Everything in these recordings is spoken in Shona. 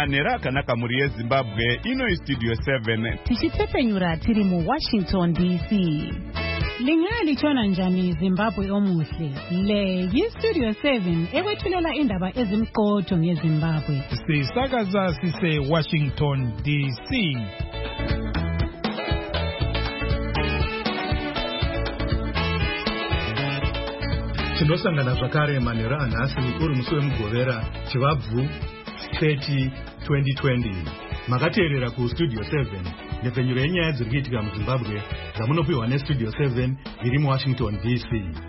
manhero akanaka muri yezimbabwe. Ino Studio 7 tichitepfenyura tiri muWashington DC. Lingalitshona njani Zimbabwe omuhle? Le yiStudio 7 ekwethulela indaba ezimqotho ngeZimbabwe. Sisakaza sise Washington DC. Tinosangana zvakare manhero anhasi uri musi wemugovera chivabvu 30 2020. Makateerera kuStudio 7 nepfenyuro yenyaya dziri kuitika muZimbabwe dzamunopiwa neStudio 7 iri muWashington DC.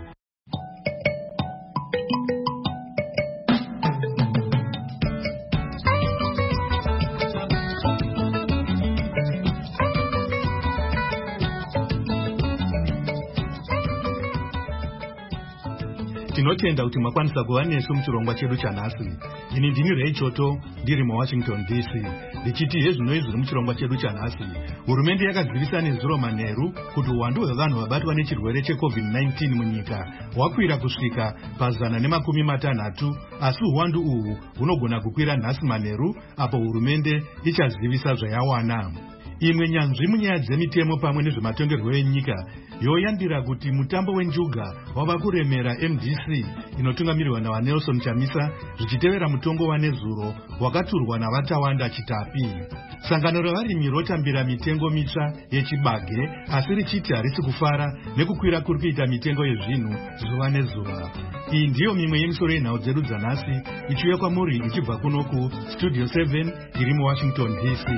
Tinotenda kuti makwanisa kuva nesu muchirongwa chedu chanhasi. Ini ndini Ray Choto ndiri muWashington DC. Ndichiti hezvinoi zviri muchirongwa chedu chanhasi. Hurumende yakazivisa nezuro manheru kuti uwandu hwevanhu vabatwa nechirwere cheCovid-19 munyika hwakwira kusvika pa160, asi uwandu uhu hunogona kukwira nhasi manheru apo hurumende ichazivisa zvayawana. Imwe nyanzvi munyaya dzemitemo pamwe nezvematongerwo enyika yoyambira kuti mutambo wenjuga wava kuremera MDC inotungamirirwa naVaNelson Chamisa zvichitevera mutongo wanezuro wakaturwa naVatawanda Chitapi. Sangano revarimi rotambira mitengo mitsva yechibage asi richiti harisi kufara nekukwira kuri kuita mitengo yezvinhu zuva nezuva. Iyi ndiyo mimwe yemisoro yenhau dzedu dzanhasi ichiuya kwamuri ichibva kuno kuStudio 7 iri muWashington DC.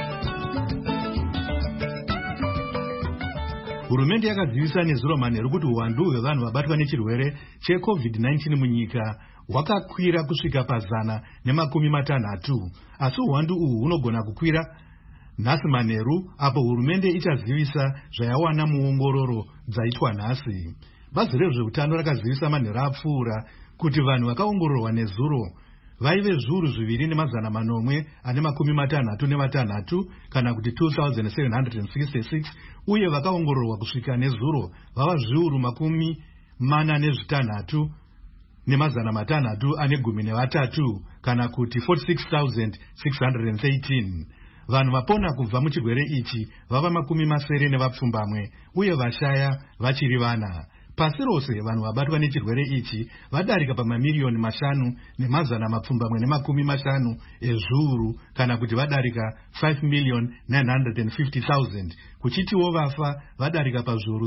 Hurumende yakazivisa nezuro manheru kuti uwandu hwevanhu vabatwa nechirwere cheCovid-19 munyika hwakakwira kusvika pa160, asi uwandu uhu hunogona kukwira nhasi manheru apo hurumende ichazivisa zvayawana muongororo dzaitwa nhasi. Bazi rezveutano rakazivisa manheru apfuura kuti vanhu vakaongororwa nezuro vaive zviuru 2,856 kana kuti 2,766, uye vakaongororwa kusvika nezuro vava zviuru 46,613 kana kuti 46,613. Vanhu vapona kubva muchirwere ichi vava 80 uye vashaya vachiri vana. Pasi rose vanhu vabatwa nechirwere ichi vadarika pamamiliyoni 5,450 ezviuru kana kuti vadarika 5,950,000, kuchitiwo vafa vadarika pazviuru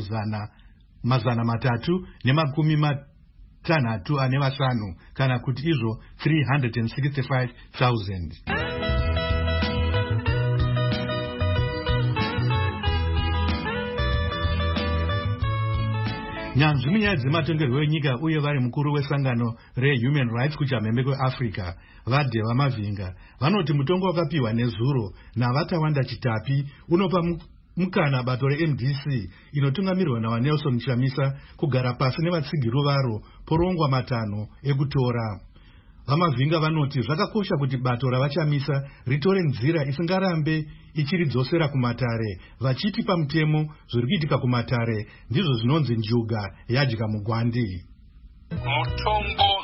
365 kana kuti izvo 365,000. Nyanzvi munyaya dzematongerwo enyika uye vari mukuru wesangano reHuman Rights kuchamhembe kweAfrica vaDheva Mavinga vanoti mutongo wakapiwa nezuro naVatawanda Chitapi unopa mukana bato reMDC inotungamirirwa naVaNelson Chamisa kugara pasi nevatsigiro varo porongwa 5 ekutora. Vamavinga vanoti zvakakosha kuti bato ravachamisa ritore nzira isingarambe ichiridzosera kumatare, vachiti pamutemo zviri kuitika kumatare ndizvo zvinonzi njuga yadya mugwandi. Mutongo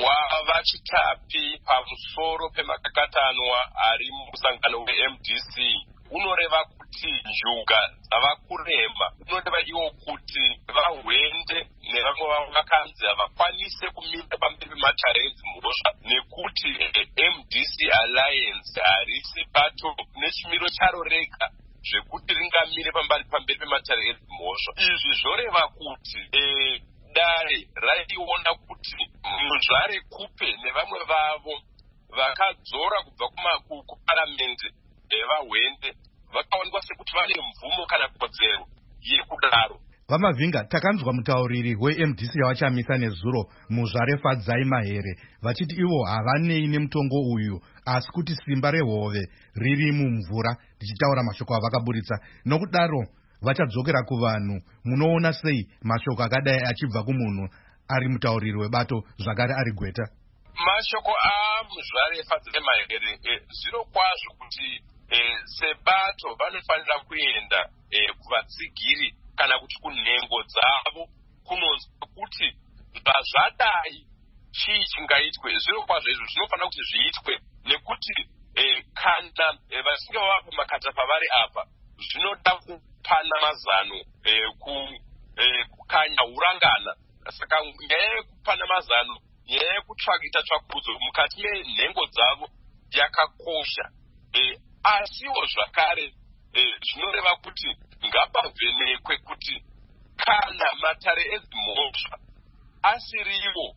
wavaChitapi pamusoro pemakakatanwa ari musangano weMDC unoreva kuti njuga dzava kurema. Unoreva iwo kuti vahwende nevamwe vavo vakanzi havakwanise kumira pamberi pematare edzimhosva nekuti MDC Alliance harisi bato nechimiro charo rega zvekuti ringamire pamberi pematare edzimhosva. Izvi zvoreva kuti dare raiona kuti muzvare kupe nevamwe vavo vakadzora kubva kuparamende vahwende vakaonekwa sekuti vane mvumo kana kodzero yekudaro. Vamavinga, takanzwa mutauriri weMDC yavachamisa nezuro muzvare Fadzai Mahere vachiti ivo havanei nemutongo uyu asi kuti simba rehove riri mumvura, ndichitaura mashoko avakaburitsa. Nokudaro vachadzokera kuvanhu. Munoona sei mashoko akadai achibva kumunhu ari mutauriri webato zvakare ari gweta? Mashoko amuzvare Fadzai Mahere zviro kwazvo kuti sebato vanofanira kuenda kuvatsigiri kana kuti kunhengo dzavo kunonzwa kuti zvadai chii chingaitwe. Zviro kwazvo izvo zvinofanira kuti zviitwe nekuti kana vachinge vava pamakata pavari apa zvinoda kupana mazano kukanya urangana. Saka nyaya yekupana mazano, nyaya yekutsvakita tsvakurudzo mukati menhengo dzavo yakakosha. Asiwo zvakare zvinoreva kuti ngapavhenekwe kuti kana matare edzimhosva asiriwo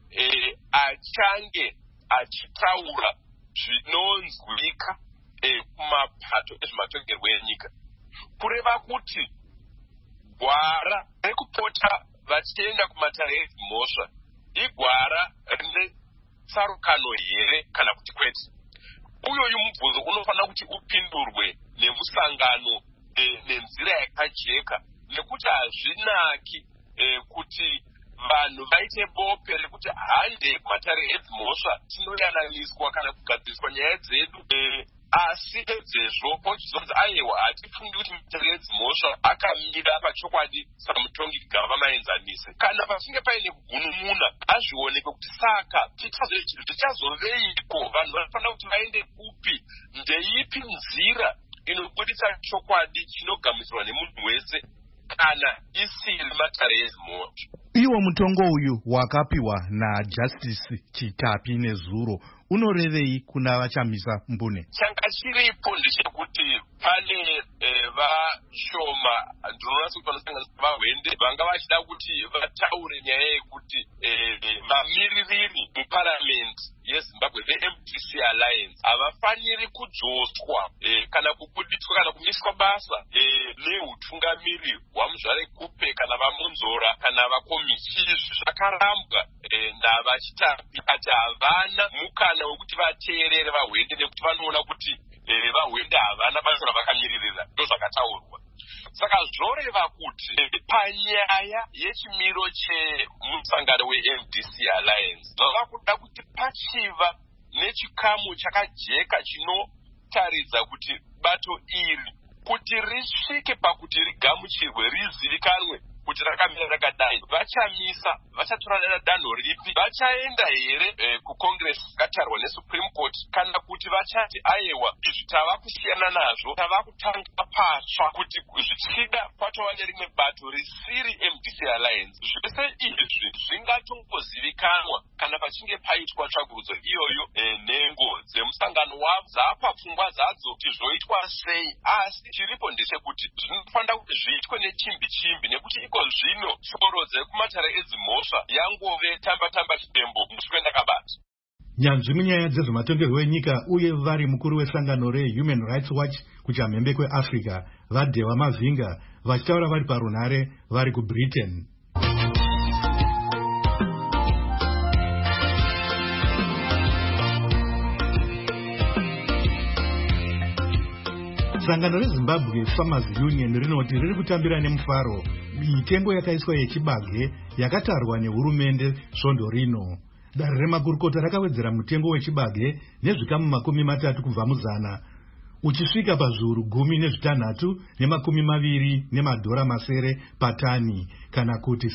achange achitaura zvinonzwika kumapato ezvematongerwo enyika, kureva kuti gwara rekupota vachienda kumatare edzimhosva igwara rine tsarukano here kana kuti kwete. Uyoyu mubvunzo unofanira kuti upindurwe nemusangano nenzira yakajeka, nekuti hazvinaki kuti vanhu vaite bope rekuti hande kumatare edzimhosva tinoyananiswa kana kugadziriswa nyaya dzedu, asi edzezvo pochizonzi aiwa hatifungi kuti matare edzimhosva akamira pachokwadi samutongi gava maenzanise. Kana pachinge paine kugunun'una azvionekwe kuti saka tichazoveiko, vanhu vanofanira kuti vaende kupi, ndeipi nzira inobudisa chokwadi chinogamuchirwa nemunhu wese kana isiri matare edzimhosva. Iwo mutongo uyu wakapiwa naJustice Chitapi Nezuro unorevei kuna vachamisa mbune? Changa chiripo ndechekuti pane vashoma ndinonasa kuti vanosanganisira vahwende vanga vachida kuti vataure nyaya yekuti vamiririri muparamende yeZimbabwe veMDC Alliance havafaniri kudzoswa kana kubudiswa kana kumiswa basa neutungamiri hwaMuzvare Kupe kana vaMonzora kana vakomisi. Zvakarambwa navaChitapi ati havana mukana wekuti vateerere vahwende nekuti vanoona kuti vahwende havana basa ravakamiririra, ndozvakataurwa. Saka zvoreva kuti panyaya yechimiro chemusangano weMDC Alliance zvava kuda kuti pachiva nechikamu chakajeka chinotaridza kuti bato iri kuti risvike pakuti rigamuchirwe, rizivikanwe kuti rakamira rakadai, vachamisa, vachatora danho ripi, vachaenda here kuCongress yakatarwa neSupreme Court, kana kuti vachati aiwa izvi tava kusiyana nazvo, tava kutanga patsva kuti zvichida patova nerimwe bato risiri MDC Alliance. Zvese izvi zvingatongozivikanwa kana pachinge paitwa tsvagurudzo iyoyo nhengo dzemusangano wavo dzapa pfungwa dzadzo kuti zvoitwa sei, asi chiripo ndechekuti zvinofanira kuti zviitwe nechimbi chimbi, nekuti iko zvino shoro dzekumatare edzimhosva yangove tamba chitembo muswenda kabata. Nyanzvi munyaya dzezvematongerwo enyika uye vari mukuru wesangano reHuman Rights Watch kuchamhembe kweAfrica vaDhewa Mavhinga vachitaura vari parunhare vari kuBritain. Sangano reZimbabwe Farmers Union rinoti riri kutambira nemufaro mitengo yakaiswa yechibage yakatarwa nehurumende svondo rino. Dare remakurukota rakawedzera mutengo wechibage nezvikamu 30 kubva muzana uchisvika pazviuru 10,220 patani, kana kuti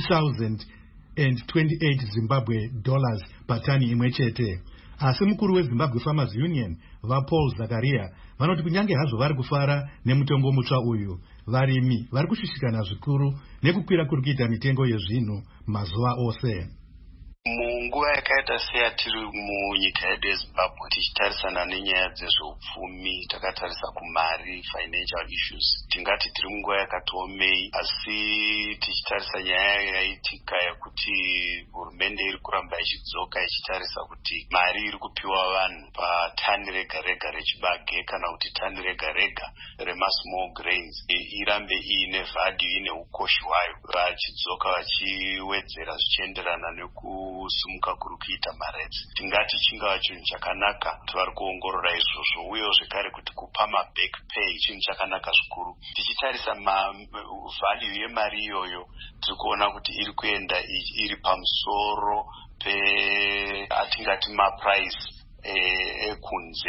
16,028 Zimbabwe dollars patani imwe chete. Asi mukuru weZimbabwe Farmers Union vaPaul Zakaria vanoti kunyange hazvo vari kufara nemutongo mutsva uyu, varimi vari kushishikana zvikuru nekukwira kuri kuita mitengo yezvinhu mazuva ose. Munguva yakaita seyatiri munyika yedu yeZimbabwe tichitarisana nenyaya dzezveupfumi, takatarisa kumari, financial issues, tingati tiri munguva yakatiomei, asi tichitarisa nyaya yaitika yekuti hurumende iri kuramba ichidzoka ichitarisa kuti mari iri kupiwa vanhu patani rega rega rechibage kana kuti tani rega rega remasmall grains irambe iine value, ine ukoshi hwayo, vachidzoka vachiwedzera zvichienderana nekusumuka kuri kuita maretsi. Tingati chingava chinhu chakanaka kuti vari kuongorora izvozvo, uye zvekare kuti kupa maback pay chinhu chakanaka zvikuru. Tichitarisa value yemari iyoyo tiri kuona kuti iri kuenda iri pamusoro atingati maprice ekunze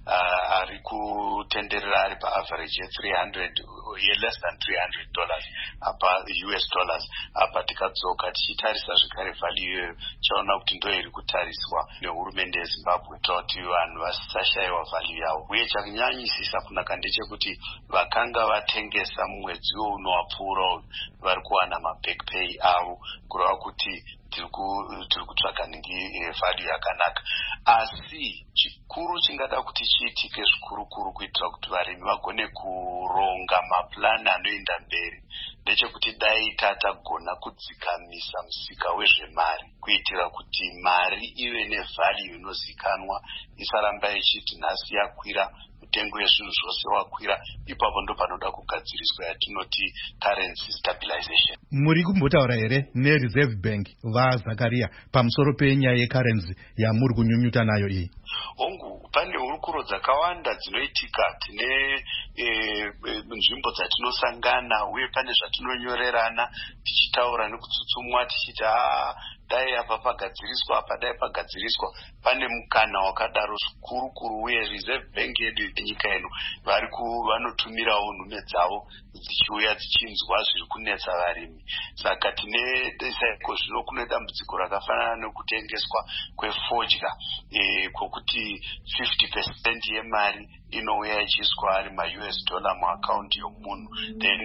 ari kutenderera ari paaverage less than $300 apa US dollars. Apa tikadzoka tichitarisa zvekare value iyoyo chaona kuti ndo iri kutariswa nehurumende yeZimbabwe kuti vanhu vasashayiwa value yavo. Uye chakunyanyisisa kunaka ndechekuti vakanga vatengesa mumwedzi unowapfuura vari kuwana maback pay avo kureva kuti tiri kutsvaka value yakanaka. Asi chikuru chingada kuti chiitike zvikurukuru kuitira kuti varimi vagone kuronga maplani anoenda mberi ndechekuti dai tagona kudzikamisa musika wezvemari kuitira kuti mari ive nevalue inozikanwa, isaramba ichiti nhasi yakwira mitengo yezvinhu zvose wakwira, ipapo ndo panoda kugadziriswa yatinoti currency stabilization. Muri kumbotaura here neReserve Bank vaZakaria pamusoro penyaya yecurrency yamuri kunyunyuta nayo iyi? Ongu pane hurukuro dzakawanda dzinoitika, tine nzvimbo dzatinosangana uye pane zvatinonyorerana tichitaura nekutsutsumwa tichiti dai apa pagadziriswa apa dai pagadziriswa. Pane mukana wakadaro zvikurukuru uye Reserve Bank yedu yenyika ino vanotumirawo nhume dzavo dzichiuya dzichinzwa zviri kunetsa varimi. Saka tine saiko zvino kune dambudziko rakafanana nekutengeswa kwefodya kwokuti 50% yemari inouya ichiiswa ari ma-US dollar muakaunti yomunhu, then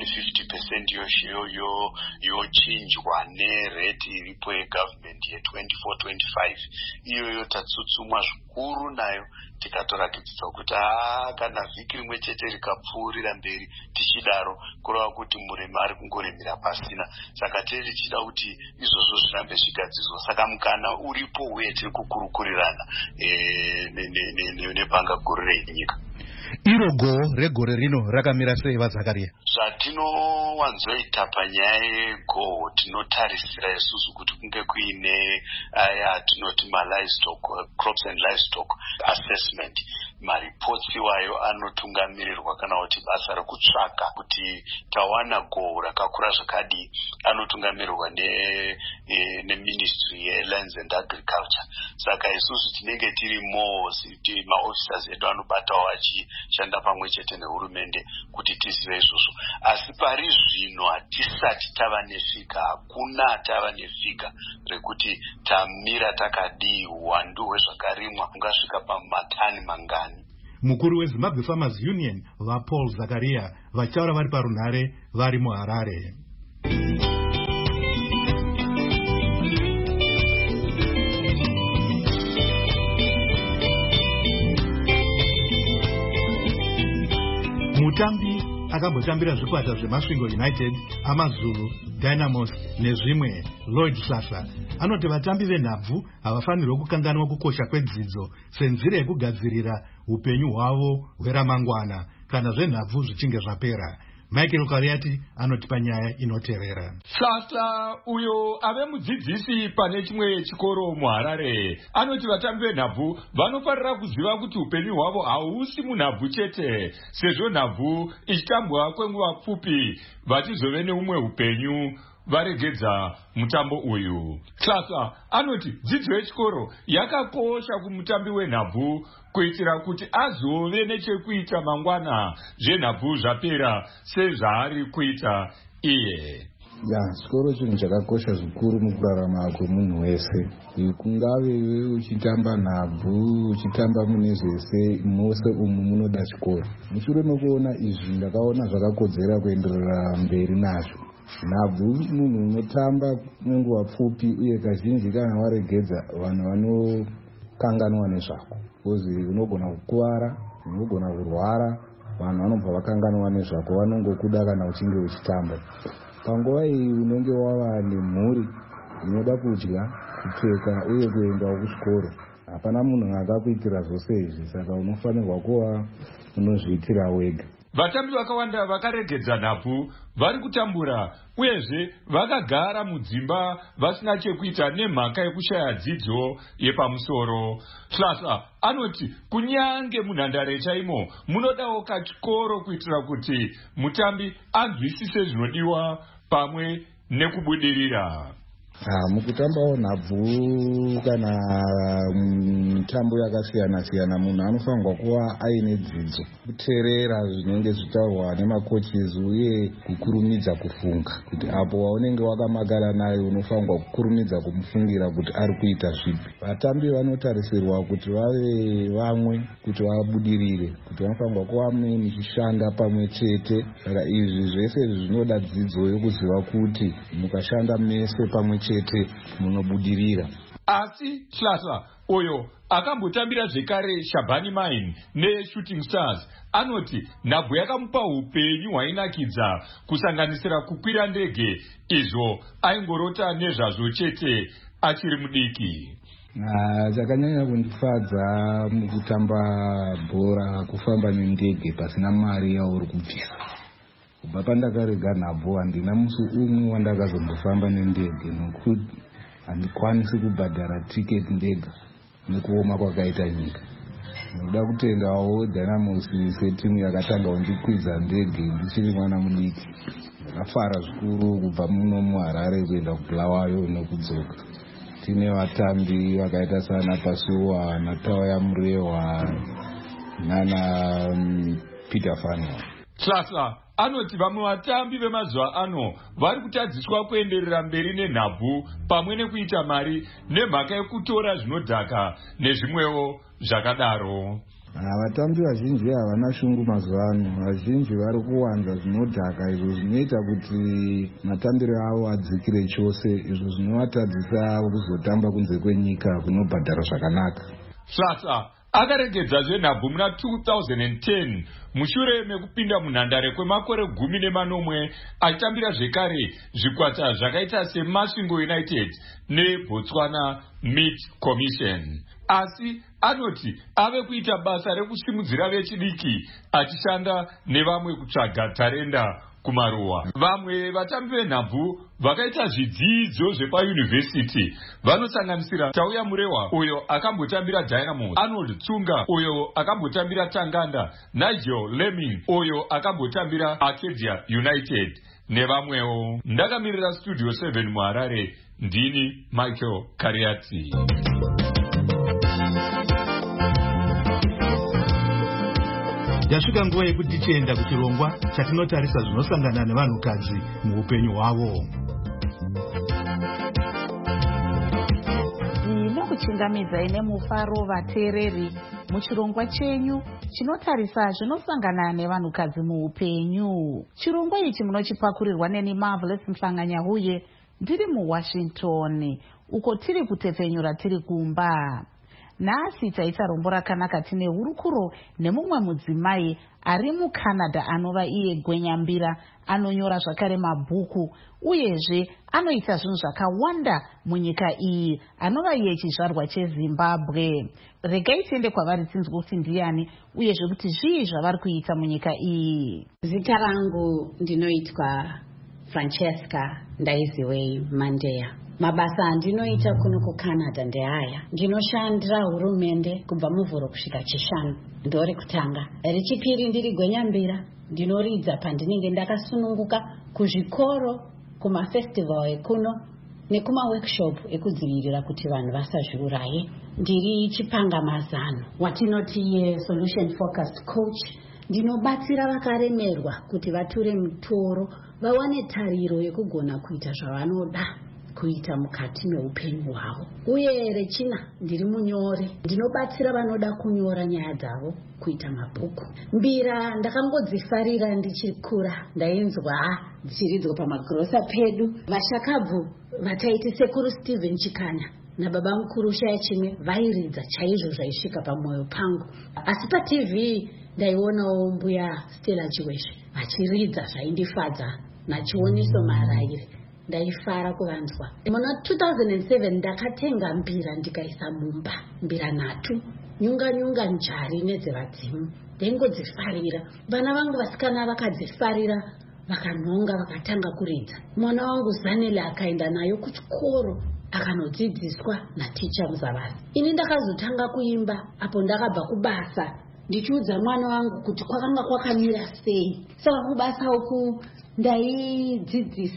50% yochinjwa nerate iripo yegovernment ye24-25. Iyoyo tatsutsumwa zvikuru nayo tikatorakidza kuti kana vhiki rimwe chete rikapfuurira mberi tichidaro kureva kuti murimi ari kungorimira pasina. Saka tiri tichida kuti izvozvo zvirambe zvigadzirwa. Saka mukana uripo uye tiri kukurukurirana nebhanga guru renyika. Iro goho regore rino rakamira sei vaZakaria? Zvatinowanzoita panyaya yegoho tinotarisira isusu kuti kunge kuine aya tinoti ma-livestock, crops and livestock assessment. Maripotsi iwayo anotungamirirwa kana kuti basa rekutsvaka kuti tawana goho rakakura zvakadii anotungamirirwa neMinistry yeLands and Agriculture. Saka isusu tinenge tiri maofficers edu anobatawo achishanda pamwe chete nehurumende kuti tizive izvozvo. Asi pari zvino hatisati tava nefika, hakuna tava nefika rekuti tamira takadii uwandu hwezvakarimwa ungasvika pamatani mangani. Mukuru weZimbabwe Farmers Union vaPaul Zakaria vachitaura vari parunhare vari muHarare. Mutambi akambotambira zvikwata zveMasvingo United, Amazulu, Dynamos nezvimwe, Lloyd Sasa anoti vatambi venhabvu havafanirwi kukanganwa kukosha kwedzidzo senzira yekugadzirira upenyu hwavo hweramangwana kana zvenhabvu zvichinge zvapera. Michael Kariati anoti panyaya inoterera. Sasa uyo ave mudzidzisi pane chimwe chikoro muHarare anoti vatambi venhabvu vanofarira kuziva kuti upenyu hwavo hausi munhabvu chete, sezvo nhabvu ichitambwa kwenguva pfupi vachizove neumwe upenyu varegedza mutambo uyu. Sasa anoti dzidzo yechikoro yakakosha kumutambi wenhabvu kuitira kuti azove nechekuita mangwana zvenhabvu zvapera sezvaari kuita iye. Chikoro chinhu chakakosha zvikuru mukurarama kwemunhu wese. Kungave uchitamba nhabvu, uchitamba mune zvese, mose umu munoda chikoro. Mushure mekuona izvi ndakaona zvakakodzera kuenderera mberi nazvo. Nhabvu munhu unotamba nenguva pfupi uye kazhinji kana waregedza vanhu vanokanganwa nezvako. Kozi unogona kukuvara, unogona kurwara, vanhu vanobva vakanganwa nezvako, vanongokuda kana uchinge uchitamba. Panguva iyi unenge wava nemhuri inoda kudya, kupfeka uye kuendawo kuchikoro. Hapana munhu akakuitira zvose izvi, saka unofanirwa kuva unozviitira wega. Vatambi vakawanda vakaregedza nhabvu vari kutambura uyezve vakagara mudzimba vasina chekuita nemhaka yekushaya dzidzo yepamusoro. Sasa anoti kunyange munhandare chaimo munodawo kachikoro kuitira kuti mutambi anzwisise zvinodiwa pamwe nekubudirira. Mukutambawo nhabvu kana mitambo yakasiyana-siyana munhu anofanirwa kuva aine dzidzo, kuteerera zvinenge zvitaurwa nemakoches uye kukurumidza kufunga kuti apo waunenge wakamakara naye unofanirwa kukurumidza kumufungira kuti ari kuita zvipi. Vatambi vanotarisirwa kuti vave vamwe kuti vabudirire, kuti vanofanirwa kuva muchishanda pamwe chete. Saka izvi zvese zvinoda dzidzo yokuziva kuti mukashanda mese pamwe chete munobudirira. Asi Hlahla uyo akambotambira zvekare Shabani Mine neShooting Stars anoti nhabvu yakamupa upenyu hwainakidza kusanganisira kukwira ndege, izvo aingorota nezvazvo chete achiri mudiki. Chakanyanya kundifadza mukutamba bhora kufamba nendege pasina mari yauri kubvisa. Kubva pandakarega nhabvu handina musi umwe wandakazombofamba nendege nokuti handikwanisi kubhadhara tiketi ndega nekuoma kwakaita nyika. Ndoda kutendawo Dynamos setimu yakatanga kundikwidza ndege ndichiri mwana mudiki. Ndakafara zvikuru kubva muno muHarare kuenda kuBulawayo nekudzoka. Tine vatambi vakaita sana Pasuwa, Natauya Murehwa nana Peter Fanwa. Hlahla anoti vamwe vatambi vemazuva ano vari kutadziswa kuenderera mberi nenhabvu pamwe nekuita mari nemhaka yekutora zvinodhaka nezvimwewo zvakadaro. Vatambi vazhinji havana shungu mazuva ano. Vazhinji vari kuwanza zvinodhaka, izvo zvinoita kuti matambiro avo adzikire chose, izvo zvinovatadzisa kuzotamba kunze kwenyika kunobhadhara zvakanaka. Hlahla akaregedza zvenhabvu muna 2010 mushure mekupinda munhandare kwemakore 10 achitambira zvekare zvikwata zvakaita seMasvingo United neBotswana Meat Commission. Asi anoti ave kuita basa rekusimudzira vechidiki achishanda nevamwe kutsvaga tarenda kumaruwa. Vamwe vatambi venhabvu vakaita zvidzidzo zvepayunivhesiti vanosanganisira Tauya Murehwa uyo akambotambira Dynamos, Arnold Tsunga uyo akambotambira Tanganda, Nigel Lemming uyo akambotambira Arcadia United nevamwewo. Ndakamirira Studio 7 muHarare, ndini Michael Kariati. Yasvika nguva yekuti tichienda kuchirongwa chatinotarisa zvinosangana nevanhukadzi muupenyu hwavo. Ndinokuchingamidzai nemufaro vateereri muchirongwa chenyu chinotarisa zvinosangana nevanhukadzi muupenyu. Chirongwa ichi munochipakurirwa neni Marvelous Mhlanganya-Huye ndiri muWashington, uko tiri kutepfenyura tiri kumba. Nhasi taita rombo rakanaka tine hurukuro nemumwe mudzimai ari muCanada anova iye gwenyambira, anonyora zvakare mabhuku uyezve anoita zvinhu zvakawanda munyika iyi, anova iye chizvarwa cheZimbabwe. Regai tiende kwavari tinzwe kuti ndiani uyezve kuti zvii zvavari kuita munyika iyi. Zita rangu ndinoitwa Francesca Ndaiziwei Mandeya. Mabasa andinoita kuno kuCanada ndehaya: ndinoshandira hurumende kubva muvhuro kusvika chishanu, ndori kutanga. Rechipiri ndiri gwenyambira, ndinoridza pandinenge ndakasununguka kuzvikoro, kumafestival ekuno nekumaworkshop ekudzivirira kuti vanhu vasazviuraye. Ndiri chipanga mazano, watinoti solution focused coach. Ndinobatsira vakaremerwa kuti vature mitoro, vawane tariro yekugona kuita zvavanoda kuita mukati meupenyu hwavo. Uye rechina ndiri munyori, ndinobatsira vanoda kunyora nyaya dzavo kuita mabhuku. Mbira ndakangodzifarira ndichikura, ndainzwa dzichiridzwa pamagirosa pedu. Vashakabvu vataiti sekuru Stephen Chikanya nababa mukuru Shaya Chimwe vairidza chaizvo zvaisvika pamwoyo pangu. Asi paTV ndaionawo mbuya Stella Chiweshe vachiridza zvaindifadza nachioniso marairi. Ndaifara kuvanzwa. Muna 2007 ndakatenga mbira ndikaisa mumba, mbira 3, nyunga njari nedzevadzimu. Ndaingodzifarira. Vana vangu vasikana vakadzifarira, vakanhonga, vakatanga kuridza. Mwana wangu Zanele akaenda nayo kuchikoro akanodzidziswa naticha Muzavasi. Ini ndakazotanga kuimba apo ndakabva kubasa, ndichiudza mwana wangu kuti kwakanga kwakamira sei. Saka kubasa uku ndaidzidzisa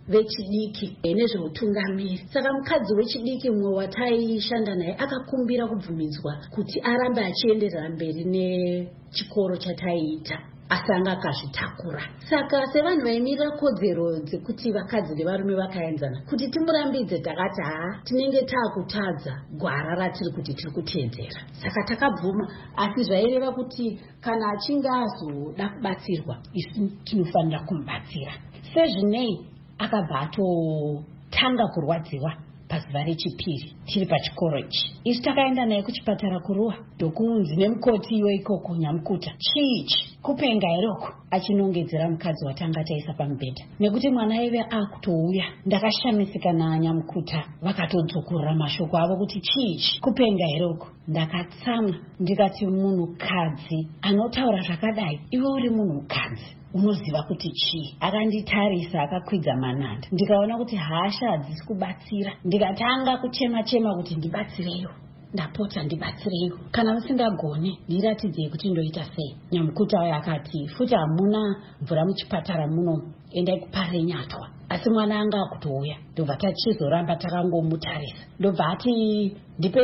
vechidiki nezveutungamiri. Saka mukadzi wechidiki mumwe wataishanda naye akakumbira kubvumidzwa kuti arambe achienderera mberi nechikoro chataiita, asi anga akazvitakura. Saka sevanhu vaimirira kodzero dzekuti vakadzi nevarume vakaenzana, kuti timurambidze, takati tinenge taakutadza gwara ratiri kuti tiri kuteedzera. Saka takabvuma, asi zvaireva kuti kana achinge azoda kubatsirwa isu tinofanira kumubatsira. Sezvinei akabva atotanga kurwadziwa pazuva rechipiri tiri pachikoro ichi. Isu takaenda naye kuchipatara kuruwa, ndokunzi nemukoti iwe ikoko Nyamukuta, chiichi kupenga iroko, achinongedzera mukadzi watanga taisa pamubhedha. Nekuti mwana ive akutouya, ndakashamisika naNyamukuta, vakatodzokorora mashoko avo kuti chiichi kupenga iroko. Ndakatsamwa ndikati, munhukadzi anotaura zvakadai, iwe uri munhukadzi unoziva kuti chii? Akanditarisa akakwidza mananda, ndikaona kuti hasha hadzisi kubatsira, ndikatanga kuchema kuti ndibatsireyo, ndapota ndibatsireyo, kana musingagone ndiratidzei kuti ndoita sei. Nyamukuta wayo akati, futi hamuna mvura muchipatara muno, endai kuparire nyatwa. Asi mwana anga akutouya, ndobva tachizoramba takangomutarisa. Ndobva ati ndipe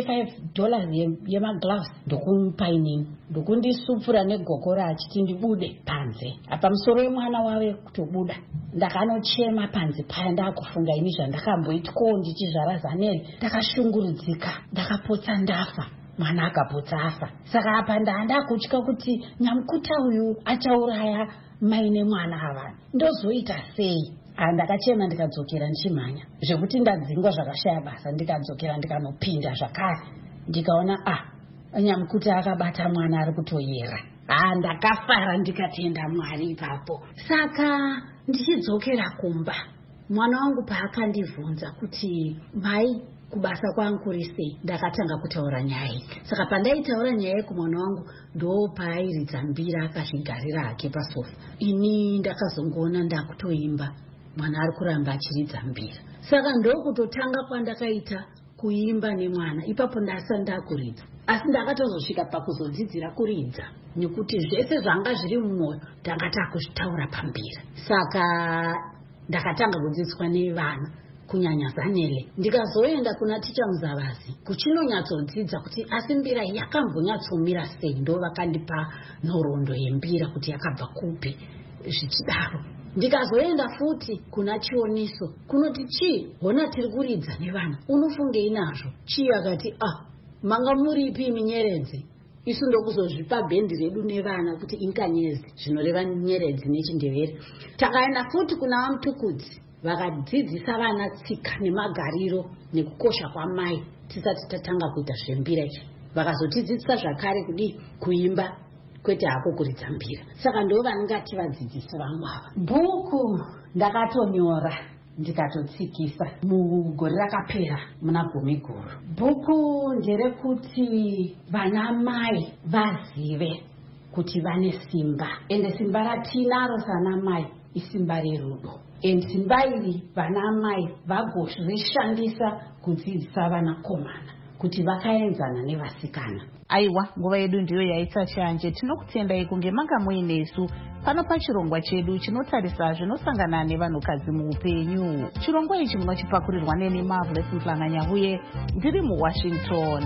$5 yemagloves, ndokumupa inini, ndokundisupfura negokora achiti ndibude panze. Apa musoro wemwana wave kutobuda, ndakanochema panze paya, ndakufunga ini zvandakamboitwawo ndichizvara Zanele. Ndakashungurudzika, ndakapotsa ndafa, mwana akapotsa afa. Saka apa ndakutya kuti Nyamukuta uyu achauraya mai nemwana ava, ndozoita sei? Ndakachema ndikadzokera ndichimhanya, zvekuti ndadzingwa zvakashaya basa, ndikadzokera ndikanopinda zvakare, ndikaona Nyamukuta akabata mwana ari kutoyera. Ndakafara ndikatenda Mwari ipapo. Saka ndichidzokera kumba, mwana wangu paakandibvunza kuti mai, kubasa kwangu kuri sei, ndakatanga kutaura nyaya. Saka pandaitaura nyaya kumwana wangu, ndo paairidza mbira akazvigarira hake pasofa. Ini ndakazongoona ndakutoimba, mwana ari kuramba achiridza mbira. Saka ndokutotanga kwandakaita kuimba nemwana. Ipapo ndasa ndakuridza, asi ndakatozosvika pakuzodzidzira kuridza, nekuti zvese zvanga zviri mumwoyo ndanga takuzvitaura pambira. Saka ndakatanga kudzidziswa nevana, kunyanya Zanele. Ndikazoenda kuna ticha Muzavazi kuchinonyatsodzidza kuti asi mbira yakambonyatsomira sei, ndo vakandipa nhoroondo yembira kuti yakabva kupi. Zvichidaro ndikazoenda futi kuna Chioniso, kunoti chii, hona tiri kuridza nevana, unofungei nazvo? Chii akati manga muripi minyeredzi? Isu ndokuzozvipa bhendi redu nevana kuti inkanyezi, zvinoreva nyeredzi nechindevere. Takaenda futi kuna Vamutukudzi, vakadzidzisa vana tsika nemagariro nekukosha kwamai tisati tatanga kuita zvembira izvi. Vakazotidzidzisa zvakare kudi kuimba, kwete hako kuridza mbira. Saka ndo vanongati vadzidzisi vangu ava. Bhuku ndakatonyora ndikatotsikisa mugore rakapera muna Gumiguru. Bhuku nderekuti vana mai vazive kuti vane simba, ende simba ratinaro sana mai isimba rerudo. Simba iri vana mai vagozvishandisa kudzidzisa vanakomana kuti vakaenzana nevasikana. Aiwa, nguva yedu ndiyo yaita chanje. Tinokutendai kunge manga muinesu pano pachirongwa chedu chinotarisa zvinosangana nevanhukadzi muupenyu. Chirongwa ichi munochipakurirwa neni Marvelous Mhlanga-Nyahuye, ndiri muWashington.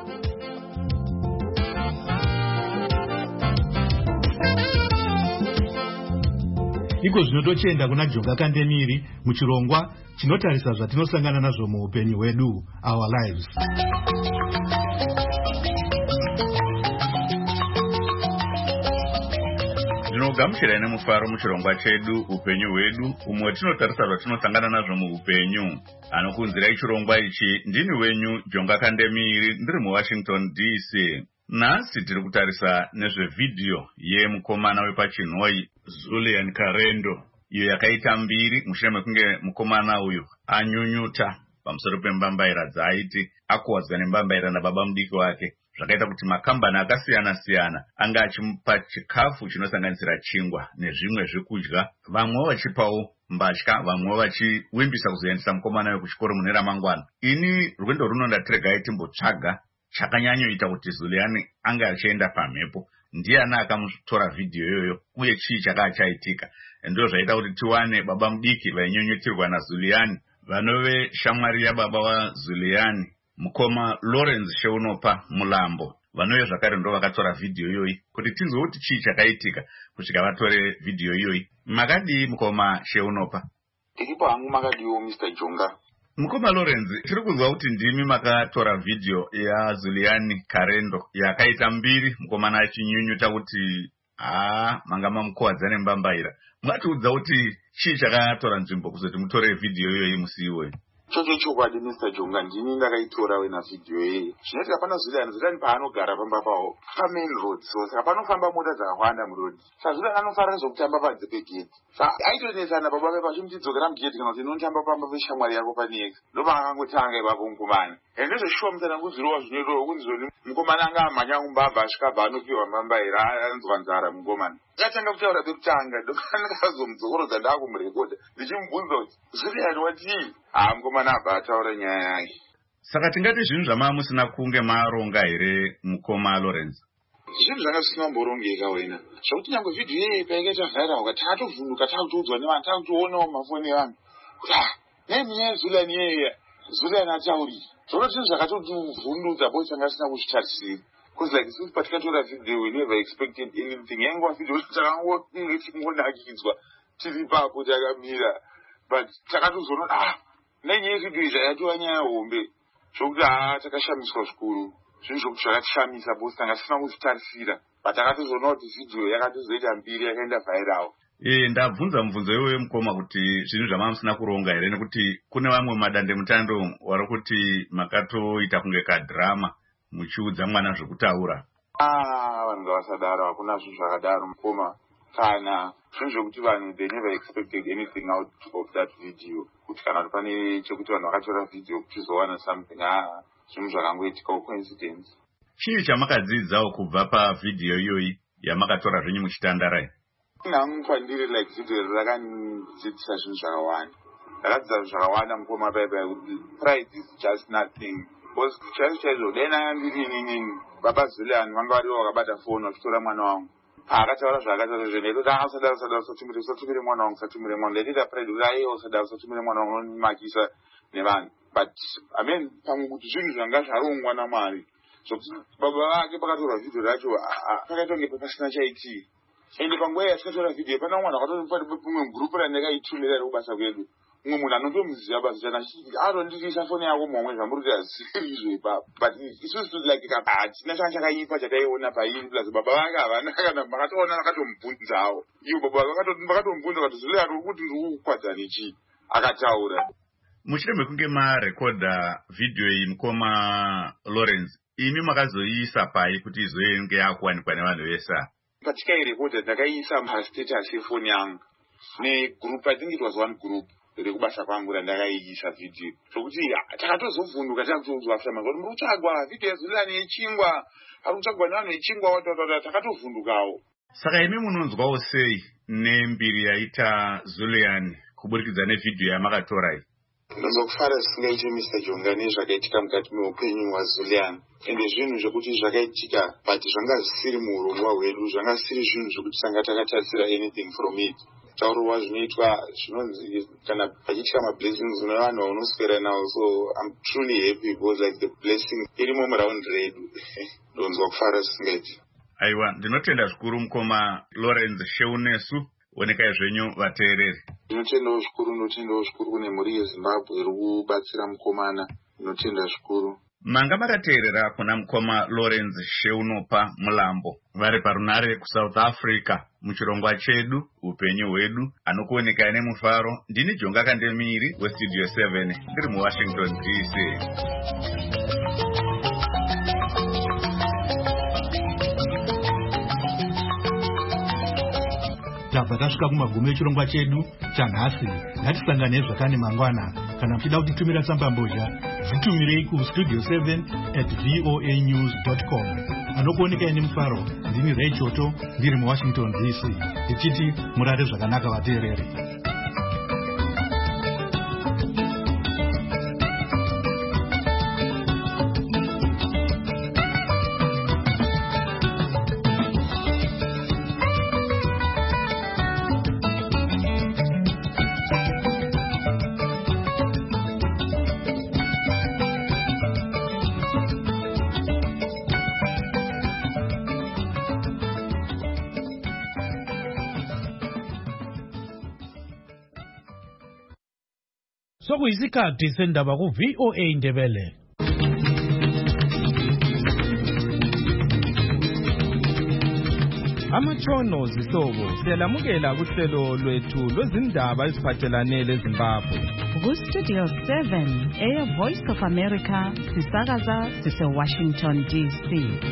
Iko zvinotochenda kuna Jonga Kandemiri muchirongwa chinotarisa zvatinosangana nazvo muupenyu hwedu, our lives. Ndinogamuchirai nemufaro muchirongwa chedu upenyu hwedu, umwe tinotarisa zvatinosangana nazvo muupenyu. Anokunzirai chirongwa ichi ndini wenyu Jonga Kandemiri, ndiri muWashington DC. Nhasi tiri kutarisa nezvevhidhiyo yemukomana wepachinhoi Zulian Karendo, iyo yakaita mbiri mushure mekunge mukomana uyu anyunyuta pamusoro pembambaira dzaaiti akuwadzwa nembambaira nababa mudiki wake, zvakaita kuti makambani akasiyana-siyana anga achimupa chikafu chinosanganisira chingwa nezvimwe zvekudya, vamwe vachipawo mbatya, vamwe vachiwimbisa kuzoendesa mukomana uyu kuchikoro mune ramangwana. Ini rwendo runo ndatirega timbotsvaga chakanyanyoita kuti Zuliani anga achienda pamhepo. Ndiani akamutora vhidhiyo iyoyo uye chii chakanga chaitika? ndo zvaita kuti tiwane baba mudiki vainyunyutirwa naZuliani vanove shamwari yababa vaZuliani, mukoma Lawrence Sheunopa Mulambo, vanove zvakare ndo vakatora vhidhiyo iyoyi kuti tizouti chii chakaitika kusvika vatore vhidhiyo iyoyi. Makadii mukoma Sheunopa? Tiripo hangu makadiwo Mr. Jonga. Mukoma Lawrence, tiri kunzwa kuti ndimi makatora vhidhiyo yaZuliani Karendo yakaita mbiri, mukomana achinyunyuta kuti manga mamukuwadza nembambaira. Mwatiudza kuti chii chakatora nzvimbo kuzoti mutore vhidhiyo iyoyi musi iwoyi? Chocho chokwadi Mr. Jonga, ndini ndakaitora wena vhidhiyo iyi. Zvinoitika pana Zuliani paanogara pamba pawo pamain road, so saka panofamba mota dzakawanda murodi. Zuliani anofanira zvokutamba panze pegedhi. Aitonesana baba vepa chimuchidzokera mugedhi kana kuti inotamba pamba peshamwari yako paneka. Ndopaakangotanga ipapo mukomana. Ndezveshuwa musananguzvirowa zvinoitwa kunzoni mukomana anga amhanya kumbabva asvikabva anopiwa mbambaira anzwa nzara mukomana. Akatanga kutaura pekutanga ndokazomudzokorodza ndakumurekodha ndichimubvunza kuti Zuliani watii? Mukomana abva ataura nyaya yake. Saka tingati zvinhu zvama musina kunge maronga here mukoma Lawrence? Zvinhu zvanga zvisina kumborongeka wena. Zvokuti nyange vhidhiyo iyi paikaita viral takatovhunduka takutoudzwa nevanhu takutoonawo mumafoni evanhu kuti nenyaya yeZuliani iyeya Zuliani atauri. Zvona zvinhu zvakatovhundudza bo tanga tisina kuzvitarisira. Because like since patikatora vhidhiyo we never expected anything. Yangu vhidhiyo takangoti tingonakidzwa tiri papo takamira. But takatozoona nenyaya yevhidhiyo yatova nyaya hombe. Zvokuti takashamiswa zvikuru. Zvinhu zvokuti zvakatishamisa bosi tanga tisina kuzvitarisira. Patakatozoona kuti vhidhiyo yakatozoita mbiri yakaenda viral. Ndabvunza mubvunzo iwoyo mukoma kuti zvinhu zvamamusina kuronga here nekuti kune vamwe madandemutando vari kuti makatoita kunge kadhirama muchiudza mwana zvokutaura. Vanhu ngavasadaro, hakuna zvinhu zvakadaro mukoma. Kana zvinhu zvokuti vanhu they never expected anything out of that video. Kuti kana kuti pane chekuti vanhu vakatora vhidhiyo kuti tizowana something. Zvinhu zvakangoitika coincidence. Chii chamakadzidzawo kubva pavhidhiyo iyoyi yamakatora zvenyu muchitandara? Nangu pandiri like vhidhiyo rakandidzidzisa zvinhu zvakawanda. Ndakadzidza zvinhu zvakawanda mukoma baibai kuti pride is just nothing. Because chaizvo dai nanga ndiri inini baba Zuliani vanga variwo vakabata foni vachitora mwana wangu. Akataura zvakataura zvenekoti usadaro usatumire mwana wangu usatumire mwana. Ndaita pride kuti aiwa usadaro usatumire mwana wangu unonimakisa nevanhu. But I mean pamwe kuti zvinhu zvanga zvarongwa naMwari. Zvokuti baba vake pakatorwa vhidhiyo racho pakaita kunge pasina chaitii. Ende panguva yatakatora vhidhiyo pana mwana akatopa pumwe gurupu randakaitumira rekubasa kwedu. Mumwe munhu anotomuziva basa chana atondirisa foni yako momwe zvamburi kuti hazisiri izvo ipapo. But isusu like hatina changa chakaipa chataiona pairi plus baba vake havana kana makatoona vakatomubvunzawo. Ivo baba vakatomubvunza kuti Zuliani uri kuti ndiri kukwadza nechii? Akataura. Mushure mekunge marekodha vhidhiyo iyi mukoma Lawrence, imi makazoiisa pai kuti izoenge yakuwanikwa nevanhu vese? Patikairekodha ndakaiisa pastatus yefoni yangu negroup, I think it was one group rekubasa kwangu randakaiisa vhidhiyo. Zvokuti takatozovhunduka takutoudzwa after kuti muri kutsvagwa vhidhiyo yeZuliani yechingwa, ari kutsvagwa nevanhu vechingwa, takatovhundukawo. Saka imi munonzwawo sei nembiri yaita Zuliani kuburikidza nevhidhiyo yamakatora iyi? Ndinozokufara zvisingaite Mr. Jonga nezvakaitika mukati meupenyu hwaZuliani. Ende zvinhu zvokuti zvakaitika but zvanga zvisiri muurongwa hwedu, zvanga zvisiri zvinhu zvokuti tanga takatarisira anything from it. Taurwa zvinoitwa zvinonzi kana pachiitika mablessings une vanhu vaunoswera nawo. So I'm truly happy because like the blessing irimo muround redu. Ndonzwa kufara zvisingaite. Aiwa, ndinotenda zvikuru mukoma Lawrence Sheunesu. Onekai zvenyu vateereri. Ndinotendawo zvikuru kune mhuri yeZimbabwe iri kubatsira mukomana. Ndinotenda zvikuru. Manga makateerera kuna mukoma Lawrence Sheunopa Mulambo vari parunare kuSouth Africa muchirongwa chedu upenyu hwedu. Anokuonekai nemufaro. Ndini Jonga Kandemiri weStudio 7 ndiri muWashington DC. tabva tasvika kumagumo echirongwa chedu chanhasi. Ngatisangane zvakane mangwana. Kana muchida kutitumira tsambambozha zvitumirei kustudio7@voanews.com. Anokuonekai nemufaro ndini Ray Choto ndiri muWashington DC ndichiti murare zvakanaka vateereri. sokuyisikhathi sendaba ku-VOA Indebele. Amatshono zihlobo siyalamukela kuhlelo lwethu lwezindaba eziphathelane leZimbabwe. Ku-Studio 7 Voice of America sisakaza sise-Washington DC.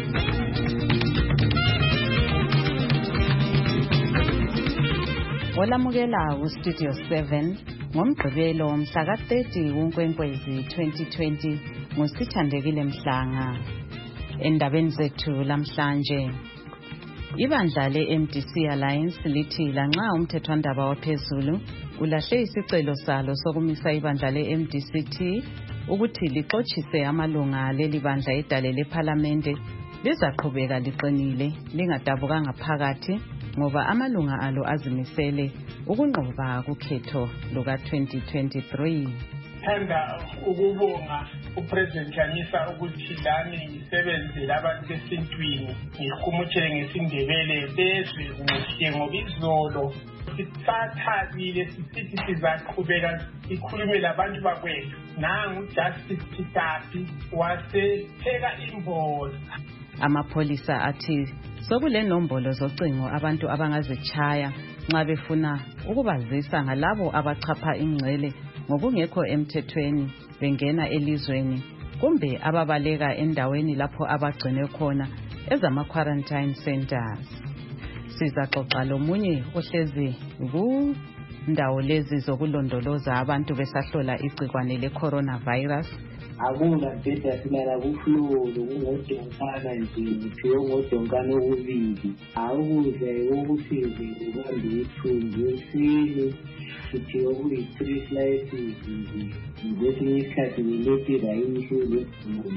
Olamukela ku-Studio 7 ngoMgqibelo mhla ka-30 kuNkwenkwezi 2020 nguSithandekile Mhlanga. Endabeni zethu lamhlanje, ibandla le-MDC Alliance lithi lanxa umthethwandaba waphezulu ulahle isicelo salo sokumisa ibandla le-MDCT ukuthi lixotshiswe amalunga leli bandla edale lephalamende, lizaqhubeka liqinile lingadabukanga phakathi ngoba amalunga alo azimisele ukunqoba kukhetho luka-2023. Thanda ukubonga uPresident Chamisa ukuthi lami ngisebenzele abantu besintwini, ngihumutshele ngesindebele bezwe kuhle ngoba izolo sisathabile sisithi sizaqhubeka sikhulume labantu bakwethu. Nangu Justice Titapi wasepheka imboza. Amapholisa athi sokule nombolo zocingo abantu abangazitshaya nxa befuna ukubazisa ngalabo abachapha ingcele ngokungekho emthethweni bengena elizweni kumbe ababaleka endaweni lapho abagcinwe khona ezama-quarantine centers. Sizaxoxa lomunye ohlezi kundawo lezi zokulondoloza abantu besahlola igcikwane le-coronavirus. Akuna bheda silala kufloor kungodonkana nje ngiphiwe ngodonkana okubili. Awukudla okusize ubambe ithumbu esini siphiwe kuyi-3 slices ngesinye isikhathi ngilethe layishule.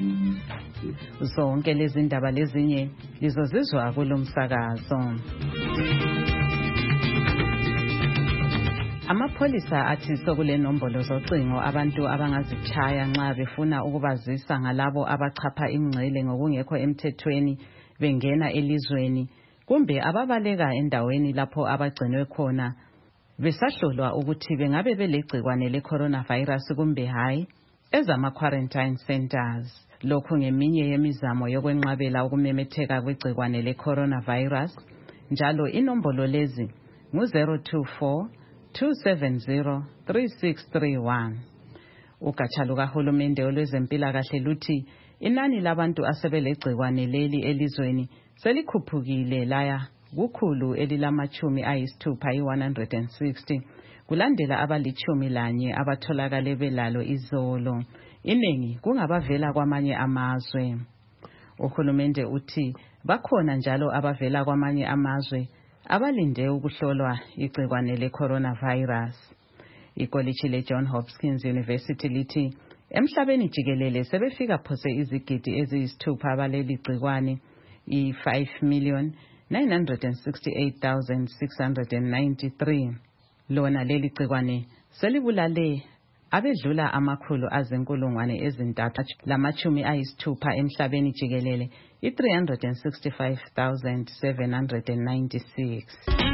Zonke lezi ndaba lezinye lizozizwa kulo msakazo. Amapholisa athi sokule nombolo zocingo abantu abangazitshaya nxa befuna ukubazisa ngalabo abachapha ingcele ngokungekho emthethweni bengena elizweni kumbe ababaleka endaweni lapho abagcinwe khona besahlolwa ukuthi bengabe belegcikwane le-coronavirus kumbe hayi ezama-quarantine centers. Lokhu ngeminye yemizamo yokwenqabela ukumemetheka kwegcikwane le-coronavirus. Njalo inombolo lezi ngu-024 2703631. Ugatsha lukahulumende olwezempilakahle luthi inani labantu asebelegcikwane leli elizweni selikhuphukile laya kukhulu elilamachumi-160 kulandela abali-11 abatholakale belalo izolo, iningi kungabavela kwamanye amazwe. Uhulumende uthi bakhona njalo abavela kwamanye amazwe abalinde ukuhlolwa igcikwane le-coronavirus. Ikoliji le-John Hopkins University lithi emhlabeni jikelele sebefika phose izigidi eziyisithupha abaleli gcikwane i-5,968,693. Lona leli gcikwane selibulale abedlula 360,000 emhlabeni jikelele i-365,796.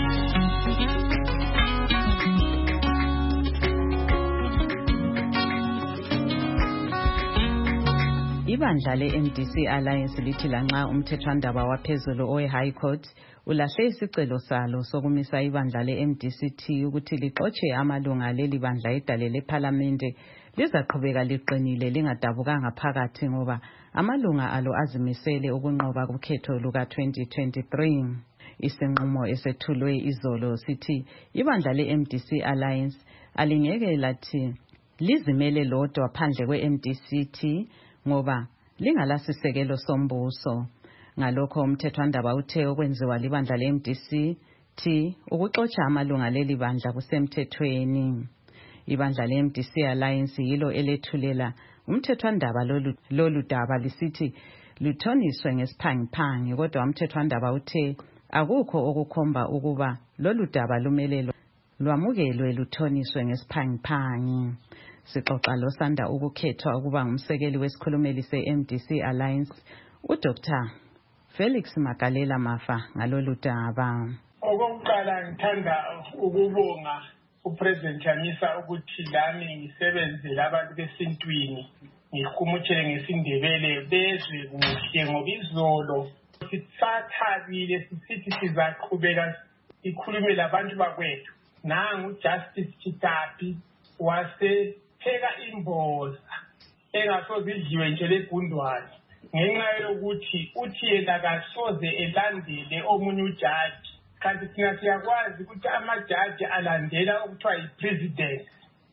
Ibandla le-MDC Alliance lithi lanxa umthethwandaba waphezulu owe-High Court ulahle isicelo salo sokumisa ibandla le-MDCT ukuthi lixotshe amalunga leli bandla edale lephalamende, lizaqhubeka liqinile lingadabukanga phakathi ngoba amalunga alo azimisele ukunqoba kukhetho luka-2023. Isinqumo esethulwe izolo sithi ibandla le-MDC Alliance alingeke lathi lizimele lodwa phandle kwe-MDCT ngoba lingalasisekelo sombuso. Ngalokho umthethwandaba uthe okwenziwa libandla le-MDCT ukuxotsha amalunga leli bandla kusemthethweni. Ibandla le-MDC Alliance yilo elethulela umthethwandaba lolu daba lisithi luthoniswe ngesiphangiphangi, kodwa umthethwandaba uthe akukho okukhomba ukuba lolu daba lumele lwamukelwe luthoniswe ngesiphangiphangi. Sixoxa losanda ukukhethwa ukuba ngumsekeli wesikhulumeli se-MDC Alliance uDr. Felix Magalela Mafa ngalolu daba. Okokuqala ngithanda ukubonga upresident Chamisa ukuthi lami ngisebenzele abantu besintwini ngikhumutshele ngesindebele bezwe kuhle ngoba izolo sithathabile sisithi sizaqhubeka ikhulume labantu bakwethu nangu Justice Chitapi wasepheka imboza engasoze idliwe nje legundwane ngenxa yokuthi uthi yena kasoze elandele omunye ujaji kanti thina siyakwazi ukuthi amajaji alandela okuthiwa yi-president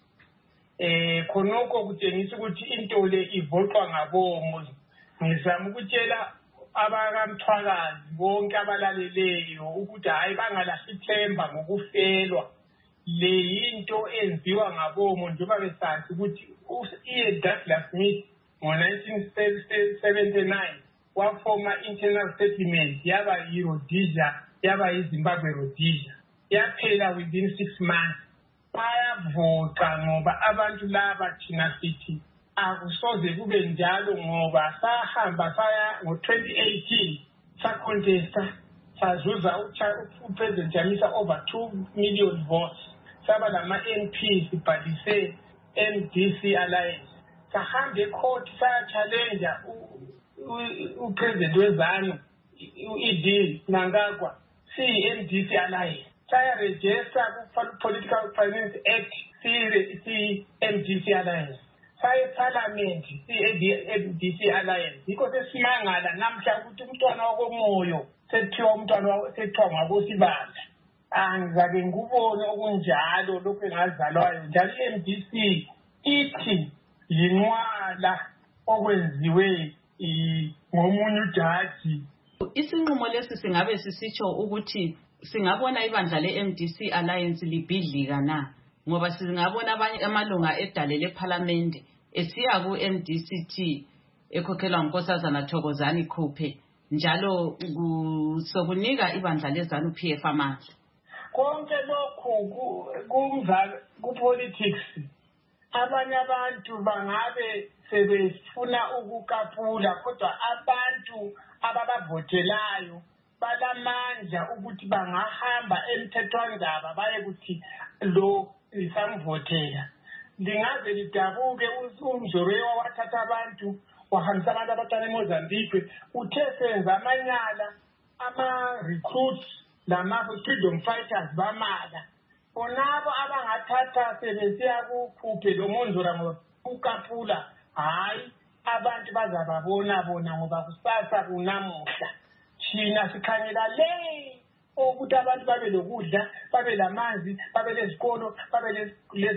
khonokho kutshengisa ukuthi into le ivoxwa ngabomo. Ngizama ukutshela abakamthwakazi bonke abalaleleyo ukuthi hayi bangalahli ithemba ngokufelwa. Le yinto enziwa ngabomo njengoba besazi ukuthi Douglas Smith ngo-1979 wafoma internal settlement yaba yi-Rhodesia yaba yi-Zimbabwe Rhodesia yaphela within 6 months. Bayavoxa ngoba abantu laba thina sithi akusoze kube njalo ngoba sahamba saya ngo-2018 sacontesta sazuza upresident Chamisa over 2 million votes saba lama-MP sibhalise MDC Alliance sahambe ecourt sayachallenge upresident wezanu u-ED Mnangagwa MDC Alliance saya-register ku-Political Finance Act MDC Alliance saye-Parliament MDC Alliance yikho sesimangala namhla ukuthi umntwana wakomoyo sethiwa ngakosibala. Angizake ngubone okunjalo lokhu engazalwayo njalo i-MDC ithi yinqwala okwenziwe ngomunye ujaji. Isinqumo lesi singabe sisitsho ukuthi singabona ibandla le-MDC Alliance libhidlika na ngoba singabona abanye amalunga edale leParliament esiya ku-MDCT ekhokhelwa nguNkosazana Thokozani Khuphe njalo sokunika ibandla leZANU PF amandla. Konke lokhu ku-politics abanye abantu bangabe sebefuna ukukapula kodwa abantu ababavotelayo balamandla ukuthi bangahamba emthethwandaba baye kuthi lo isamvotela. Lingaze lidabuke uMzorewa wathatha abantu wahambisa abantu abatshana eMozambique uthe senza amanyala ama-recruits lama-freedom fighters bamala bonabo abangathatha sebesiya kukhuphe lo monzora ngokukapula hayi abantu bazababona bona ngoba kusasa kunamuhla thina sikhanyela le ukuthi abantu babe lokudla babe lamanzi babe lezikolo babe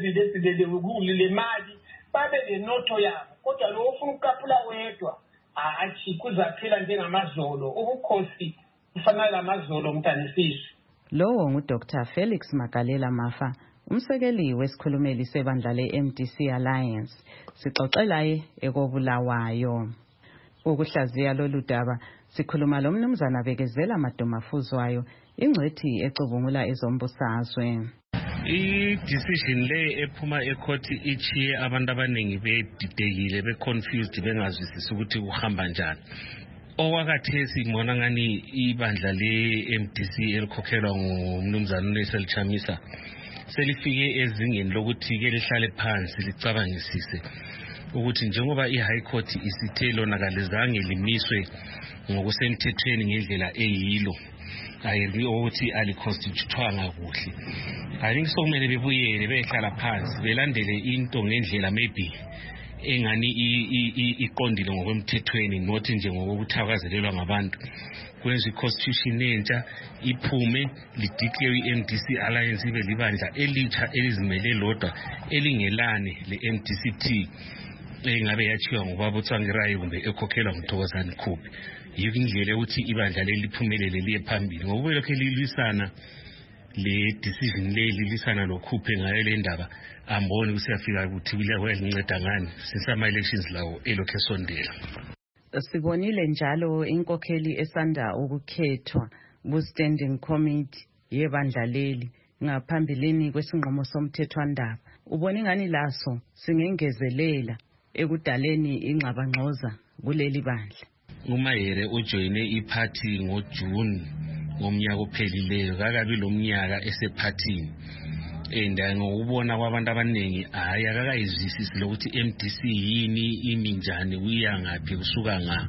le mali babe lenotho yabo kodwa lo ufuna ukukapula wedwa athi kuzaphela njengamazolo ubukhosi kufanele lamazolo mntanisisi. Lowo nguDr Felix Magalela Mafa umsekeli wesikhulumeli sebandla le-MDC Alliance sixoxelaye ekobulawayo. Ukuhlaziya lolu daba sikhuluma lo mnumzana Bekezela Madomafuzwayo ingcwethi ecubungula ezombusazwe. I-decision le ephuma ekhoti ichiye abantu abaningi bedidekile be-confused bengazwisisi ukuthi uhamba njani. Okwakathesi ngibona ngani ibandla le-MDC elikhokhelwa ngumnumzana uNelson Chamisa selifike ezingeni lokuthi ke lihlale phansi licabangisise ukuthi njengoba i-High Court isithe lona kalizange limiswe ngokusemthethweni ngendlela eyilo ayili ukuthi aliconstitutwanga kuhle. I think sokumele bebuyele behlala phansi belandele into ngendlela maybe engani iqondile ngokwemthethweni not nje ngokuthakazelelwa ngabantu. Kwenza i-constitution entsha iphume lideclare i-MDC Alliance ibe libandla elitsha elizimele lodwa elingelane le-MDCT engabe yachiwa ngubaba uTsvangirai kumbe ekhokhelwa nguThokozani Khuphe. Yikho indlela ukuthi ibandla leli liphumelele liye phambili ngoba lokho lilwisana le decision lilwisana loKhuphe ngayo le ndaba amboni kusiyafika ukuthi kuyanceda ngani since ama-elections lawo elokhu esondela. Sibonile njalo inkokheli esanda ukukhethwa ku-standing committee yebandla leli ngaphambilini kwesinqumo somthethwandaba. Ubona ingani laso singengezelela ekudaleni ingxabangxoza kuleli bandla. uMayere ujoyine iphathi ngoJune ngomnyaka ophelileyo kakabi lo mnyaka esephathini and ngokubona kwabantu abaningi hayi akakayizwisisi lokuthi MDC yini iminjani uyangaphi kusuka nga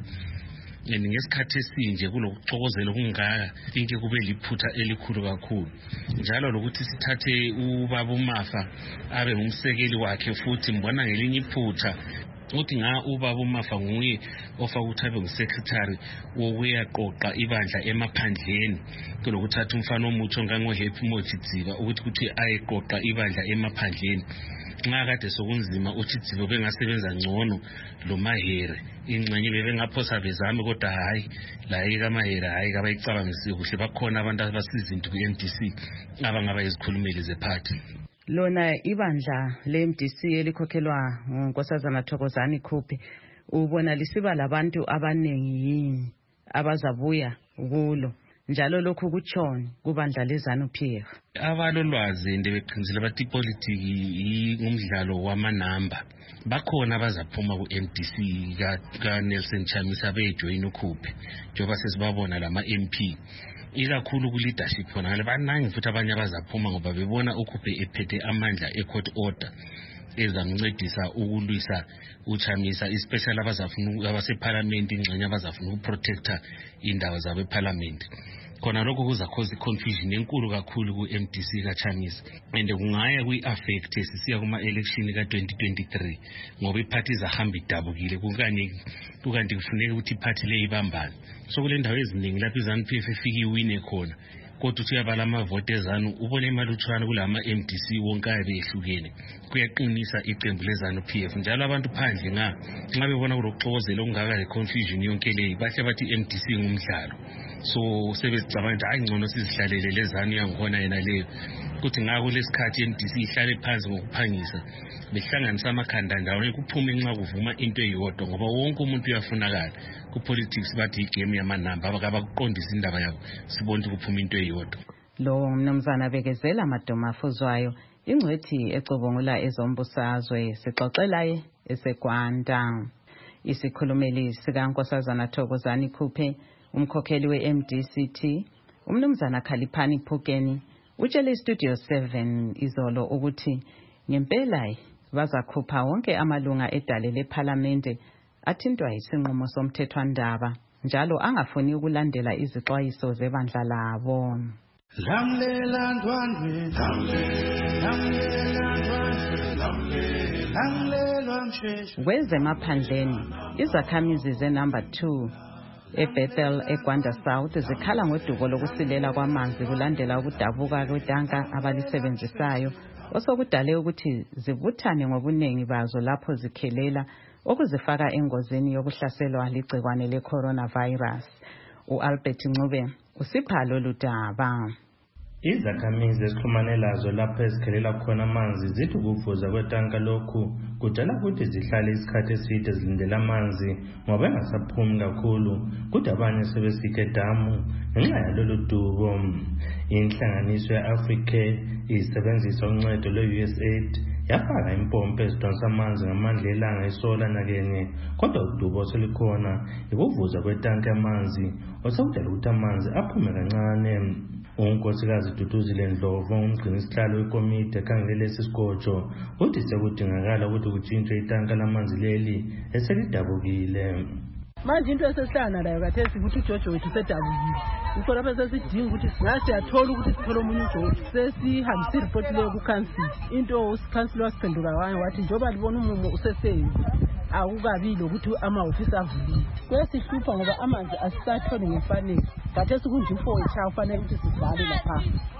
and ngesikhathi esinje kulokuxokozela okungaka inke kube liphutha elikhulu kakhulu njalo lokuthi sithathe ubaba uMafa abe ngumsekeli wakhe futhi mbona ngelinye iphutha uthi ubaba uMafa nguye ofa ukuthi abe ngusecretary wokuyaqoqa ibandla emaphandleni kulokuthatha umfana omutsho ngangoHappy Mochidziba ukuthi ayeqoqa ibandla emaphandleni nxa kade sokunzima uChidziba bengasebenza ngcono lo Mahere ingcenye bebengaphosa bezame kodwa hayi la ikaMahere hayi kabayicabangisi kuhle bakhona abantu abasizinto kuMDC abangaba izikhulumeli zeparty. Lona ibandla leMDC elikhokhelwa nguNkosazana Thokozani Khuphe ubona lisiba labantu abanengi yini abazabuya kulo njalo lokhu kuchoni kubandla leZANU PF? Abalolwazi ndebeqinzile bathi politiki ngumdlalo wamanamba bakhona abazaphuma kuMDC ka Nelson Chamisa bejoin uKhuphe njengoba sesibabona lama MP ikakhulu ku leadership khona ngale banangi futhi abanye abazaphuma ngoba bebona uKhuphe ephethe amandla ecourt order ezamncedisa ukulwisa uChamisa especially abazafuna abaseparliament ingxenye abazafuna ukuprotecta indawo zabo eparliament khona lokho kuza cause confusion enkulu kakhulu kuMDC kaChamisa and kungaya kuiaffect sisiya kuma election ka2023 ngoba iparty zahamba idabukile kukanti kufuneka ukuthi iparty le ibambane so kule ndawo eziningi lapho iZANU PF efika iwine khona kodwa uthi uyabala amavote eZANU ubone imalutshwana kulama MDC wonke ayehlukene kuyaqinisa iqembu leZANU PF njalo abantu phandle nxa bebona kulokuxokozela okungaka le confusion yonke le bahle bathi MDC ngumdlalo so sebecabanga hayi ngcono sizihlalele leZANU yangkhona yena leyo kuthi ngako lesikhathi MDC ihlale phansi ngokuphangisa behlanganisa amakhanda ndawonye kuphume nxa kuvuma into eyodwa ngoba wonke umuntu uyafunakala kupolitics bathi igame yamanamba abakuqondisa indaba yabo sibona ukuphuma into eyodwa. Lo mnumzana bekezela Madoma Fuzwayo ingcwethi ecobongula ezombusazwe sixoxelaye eseGwanda. Isikhulumeli sikaNkosazana Thokozani Khuphe umkhokheli weMDCT umnumzana Khaliphani Phukeni utshele Studio 7 izolo ukuthi ngempela bazakhupha wonke amalunga edale leParliamente athintwa isinqumo somthethwandaba njalo angafuni ukulandela izixwayiso zebandla labo. Kwezemaphandleni izakhamizi zenumber 2 eBethel eGwanda South zikhala ngodubo lokusilela kwamanzi kulandela ukudabuka kwetanka abalisebenzisayo osokudale ukuthi zibuthane ngobunengi bazo lapho zikhelela okuzifaka engozini yokuhlaselwa ligcikwane leCoronavirus. uAlbert Ncube usipha lolu daba. Izakhamizi esixhumane lazo lapho ezikhelela khona amanzi zithi ukuvuza kwetanka lokhu kudala ukuthi zihlale isikhathi eside zilindela amanzi ngoba engasaphumi kakhulu kodwa abanye sebesikhe edamu ngenxa yalolu dubo. Inhlanganiso ye-Africa isebenzisa uncedo lwe-USAID yafaka impompo ezidonsa amanzi ngamandla elanga isola nakenye kodwa udubo oselikhona ikuvuza kwetanka yamanzi osakudala ukuthi amanzi aphume kancane. uNkosikazi Duduzile Ndlovu umgcini isihlalo wekomiti ekhangele lesi sigojo uthi sekudingakala ukuthi kutshintshwe itanka lamanzi leli eselidabukile. Manje into esesihlangana nayo kathesi ukuthi uJojo wethu sedabukile ukho lapha sesidinga ukuthi siyathola ukuthi sithole omunye uJojo sesihambisa ireport leyo kuCouncil into uCouncil wasiphendula ngayo wathi njoba libona umumo usesenzi akukabili ukuthi amahhovisi avulile kwesihlupha ngoba amanzi asisatholi ngefanele kathesi kunje ifo ufanele ukuthi sidlale lapha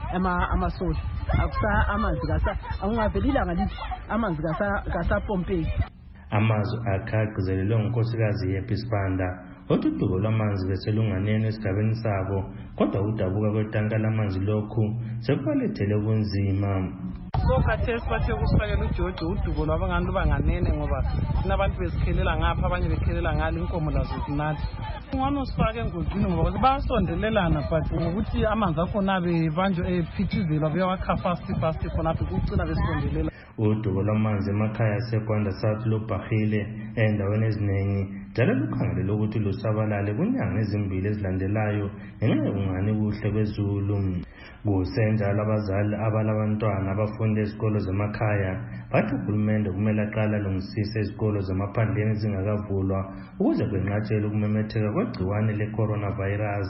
amasola akusa amanzi kasa angavelila ngalithi amanzi kasapompeki. Amazwi akagcizelelwe ngunkosikazi Happy Sibanda odudubo lwamanzi beselunganene esigabeni sabo kodwa udabuka kwetanka lamanzi lokhu sekubalethele kunzima. So kathesi bathe kusifakela uJojo udubo lwabangani lubanganene ngoba sinabantu besikhelela ngapha abanye bekhelela ngale inkomo lazo zinathi ngwana sifake engozini ngoba bayasondelelana but ngokuthi amanzi akhona bebanjwe ephithizelwa bewakha fast khona apho kucina besondelela. Udubo lwamanzi emakhaya aseGwanda South lubhahile endaweni eziningi njalo lukhangelele ukuthi lusabalale kwinyanga ezimbili ezilandelayo ngenxa yokungani kuhle kwezulu. Kusenjalo abazali abalabantwana abafunda ezikolo zemakhaya bathi uhulumende kumele aqale alungisise izikolo zemaphandleni ezingakavulwa ukuze kwenqatshelwe ukumemetheka kwegciwane le-coronavirus.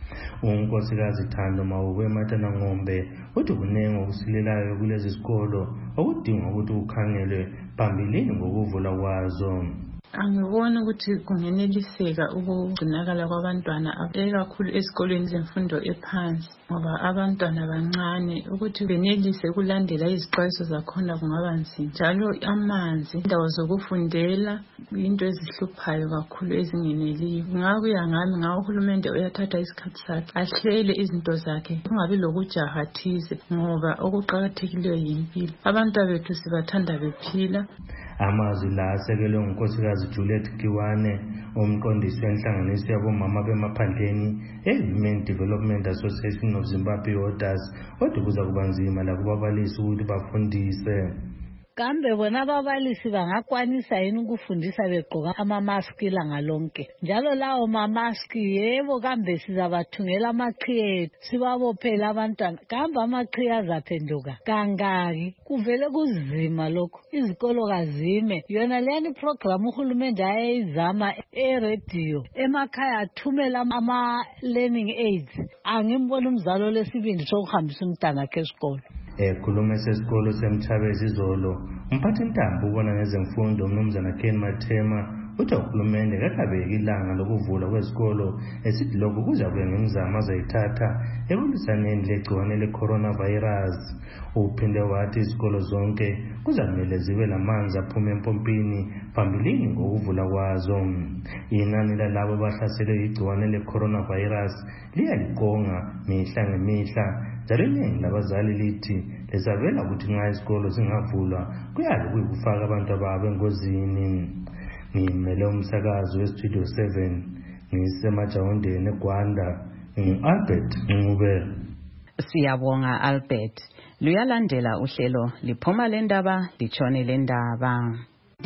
Unkosikazi Thando Mawube Matanangombe uthi kunengi okusilelayo kulezi zikolo okudinga ukuthi kukhangelwe phambilini ngokuvula kwazo. Angibona ukuthi kungeneliseka ukugcinakala kwabantwana ikakhulu ezikolweni zemfundo ephansi ngoba abantwana bancane ukuthi benelise ukulandela izixwayiso zakhona kungaba nzima. Njalo amanzi, indawo zokufundela into ezihluphayo kakhulu ezingeneliyo. Ngakuya ngami uhulumende uyathatha isikhathi sakhe ahlele izinto zakhe kungabi lokujaha thize ngoba okuqakathekileyo yimpilo. Abantwana bethu sibathanda bephila. Amazwi la asekelwe ngunkosikazi Juliet Kiwane, umqondisi wenhlanganiso yabomama bemaphandleni e-Women Development Association of Zimbabwe Orders, kodwa kuza kuba nzima lakubabalisi ukuthi bafundise. Kambe bona ababalisi bangakwanisa yini ukufundisa begqoka amamaski ilanga lonke? Njalo lawo mamaski yebo kambe sizabathungela amaqhiye sibabophela abantwana. Kambe amaqhiye azaphenduka kangaki? Kuvele kuzima lokho. Izikolo kazime. Yona leni program uhulumende ayizama e-radio. Emakhaya athumela ama-learning aids. Angimbona umzalo lesibindi sokuhambisa umntana wakhe esikolo. Ekhuluma esesikolo semThabezi izolo, umphathi ntambo ubona ngezemfundo umnumzana Ken Mathema uthi uhulumende kakabeki ilanga lokuvula kwezikolo esithi lokhu kuza kuya ngemizamo azayithatha ekulwisaneni legciwane le-coronavirus. Uphinde wathi izikolo zonke kuzamele zibe lamanzi aphuma empompini phambilini ngokuvula kwazo. Inani lalabo abahlaselwe igciwane le-coronavirus liyaliqonga mihla ngemihla, njalo iningi labazali lithi lisabela ukuthi nxa izikolo zingavulwa kuyabe kuyikufaka abantu ababo engozini. Ngimele umsakazi weStudio 7 ngisemajawondeni eGwanda, Albert Ncube. Siyabonga Albert. Luyalandela uhlelo liphuma lendaba litshone lendaba.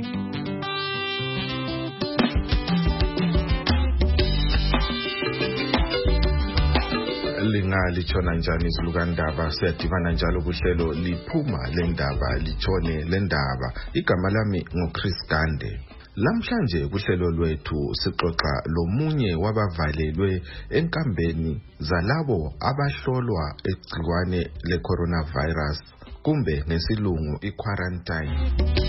Litshona njani izilukandaba? Siyadibana njalo kuhlelo liphuma lendaba litshone lendaba. Igama lami nguChris Gande. Lamhlanje kuhlelo lwethu sixoxa lomunye wabavalelwe enkambeni zalabo abahlolwa igciwane le-coronavirus kumbe ngesilungu i-quarantine.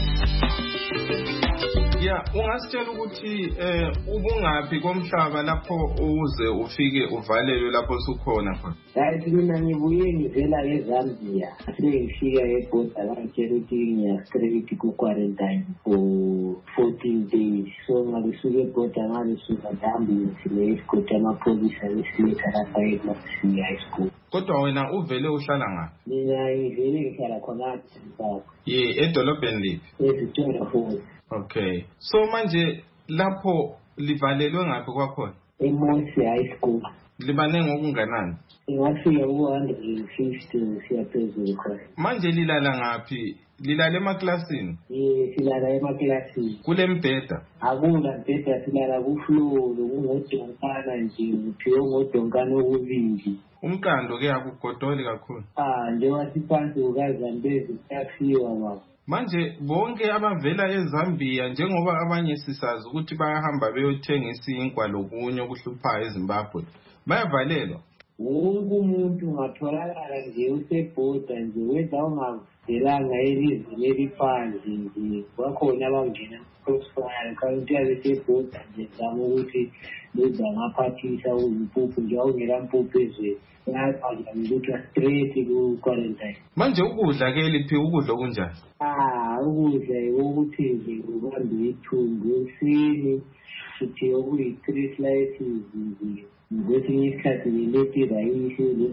Ungasitshela ukuthi ubungaphi komhlaba lapho uze ufike uvalelwe lapho usukhona khona? Hayi, mina ngibuye ngivela eZambia. Sengifika eborder ngitshela ukuthi ngiya-straight ku-quarantine for 14 days. So ngisuke eborder ngisuka ambulance lesikoti amapholisa besiletha lapha eMasiya High School. Kodwa wena uvele uhlala ngaphi? Mina ngivele ngihlala khona edolobheni liphi? eVictoria Falls. Okay. So manje lapho livalelwe ngaphi kwakhona? eMasiya High School. Libanenge okunganani? Ngafika ku-150 siyaphezulu khona. Manje lilala ngaphi? Lilala emaklasini? Silala emaklasini. Kule mbheda? Akula mbheda, silala ku-floor kungodonkana nje, uphiwe ngodonkana okubili. Umqando-ke akugodoli kakhulu? Njengoba siphansi kukaZambezi kuyafiwa baba. Manje bonke abavela eZambia njengoba abanye sisazi ukuthi bayahamba beyothenga isinkwa lokunye okuhluphayo eZimbabwe, bayavalelwa? Wonke umuntu ungatholakala nje usebhoda nje, wenda ungavelanga elizweni eliphandle nje, bakhona abangena crossfire kanti yabesebhoda nje zama ukuthi benza ngaphathisa uyimpuphu nje awungela mpuphu ezweni. Ngiyalutha straight ku-quarantine. Manje ukudla-ke liphiwe ukudla okunjani? Ukudla ukuthi nje ubambe ithumbu ekuseni siphiwe okuyi-3 slices nje. Kwesinye isikhathi ngilethe irayisi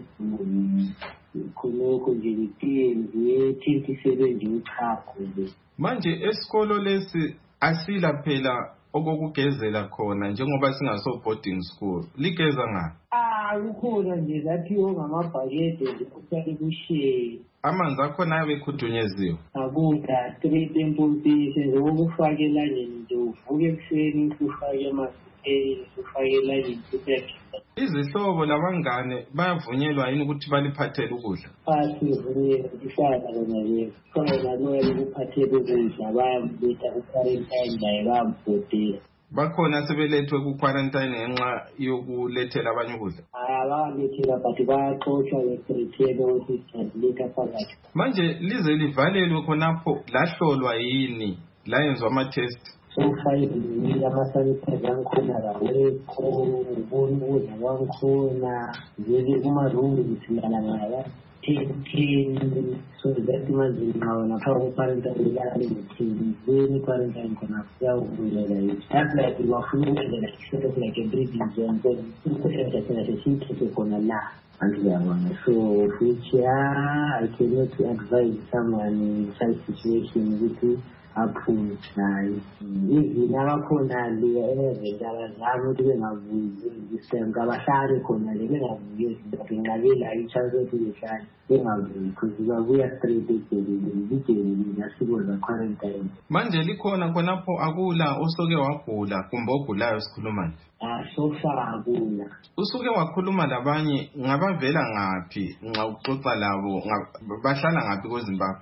khonokho nje litiye nje 27 nje uchago nje. Manje esikolo lesi asila phela okokugezela khona njengoba singaso boarding school. Ligeza ngaphi? Kukhona nje laphiwe ngamabhakede nje kuhlale kushiye. Amanzi akhona ayabe ekhudunyeziwe? Akula straight empompini nje ukufaka elangeni nje uvuke ekuseni ufake amasipeni ufake elayini kuphela. Izihlobo labangane bayavunyelwa yini ukuthi baliphathele ukudla? Asivunyelwa ifana lona le. Khona noye ukuphathela ukudla bayambetha ku-quarantine naye bayambhodela. Bakhona sebelethwe ku-quarantine ngenxa yokulethela abanye ukudla? Abalethela but bayaxoshwa nge-return ukuthi letha phakathi. Manje lize livalelwe khonapho lahlolwa yini layenzwa ama-test? Sofayile ama-sanitizer angikhona kawekho, ubona ukudla kwangikhona, vele kuma-room ngithindana ngaya 10 so that manje ngawona phaa ku-quarantine ilale ngithini i-quarantine khona kuyawubulela yithi. That's like bafuna ukwenzela sort of like a breeding zone because ukudla thina sesiyithethe khona la. Andiyabona. So futhi I cannot advise someone in such situation ukuthi aphume naye. Izini abakhona le eneventa abazama ukuthi bengavuzi isemka abahlali khona le bengavuzi ngenqabela i-chance yokuthi behlale bengavuzi because babuya straight ejelini nasiko za-quarantine. Manje likhona khonapho akula usuke wagula kumbe ogulayo sikhuluma nje? So far akula. Usuke wakhuluma labanye ngabavela ngaphi nxa uxoxa labo bahlala ngaphi kweZimbabwe?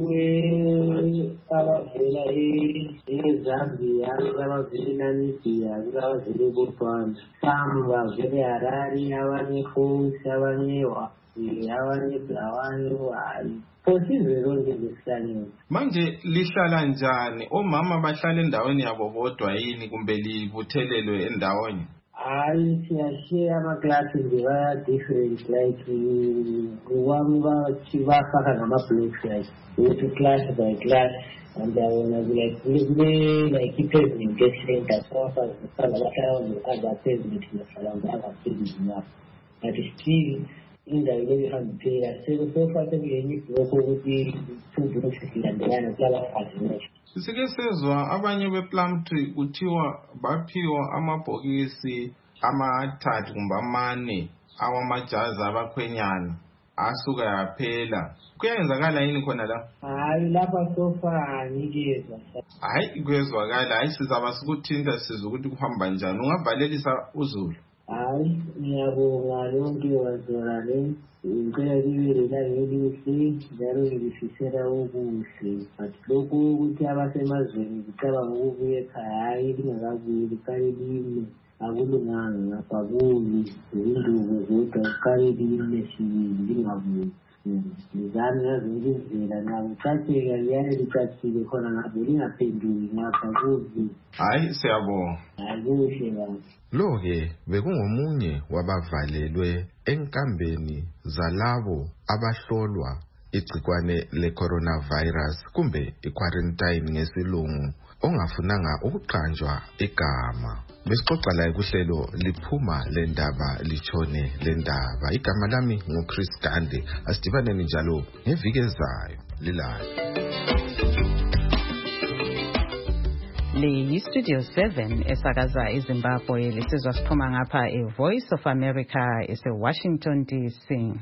Abavela eZambia, abavela eNamibia, abavela eBotswana. Some bavela eHarare, abanye eFosi, abanye eBulawayo. Posizwe lonke lesihlangene. Manje lihlala njani? Omama bahlala endaweni yabo bodwa yini kumbe libuthelelwe endawonye? Hayi siyashare amaklasi nje baya-different like kwami bafaka ngama-blocks like ukuthi class by class and like i-pavement center sofazihlala bahlala ngaphezulu nahlala ngaphezulu ngapho but still indawo le ihamba iphela sofa sekuyenye ibhlokho ukuthi 2 blocks zilandelana kulabafazimesha. Sike sezwa abanye bePlumtree kuthiwa baphiwa amabhokisi ama-3 kumbe 4 awamajazi abakhwenyana asuka yaphela. Kuyenzakala yini khona la? Hayi lapha sofa angikezwa. Hayi kuyezwakala. Hayi sizaba sikuthinta sizwe ukuthi kuhamba njani. Ungavalelisa uZulu? Hayi ngiyabonga lonke wazora le. Ngicela libe lelanga elihle njalo ngilifisela okuhle but lokhu ukuthi abasemazweni zicabanga ukubuya ekhaya hayi lingakabuyi liqale lime akulunganga ngapha kuli izinduku zodwa liqale lime sibili lingabuyi. Lizame ngazinye izindlela nxa kucaceka liyane licacile khona ngabe lingaphenduki ngapha kuzi. Hayi siyabonga. Hayi kuhle kahle. Lo-ke bekungomunye wabavalelwe enkambeni zalabo abahlolwa igcikwane le-coronavirus kumbe i-quarantine ngesilungu ongafunanga ukuqanjwa igama. Besixoxa laye kuhlelo liphuma le ndaba litshone le ndaba. Igama lami nguChris Gande. Asidibaneni njalo ngeviki ezayo. Lilale. Le yi-Studio 7 esakaza eZimbabwe. Lisizwa siphuma ngapha eVoice of America ese-Washington DC.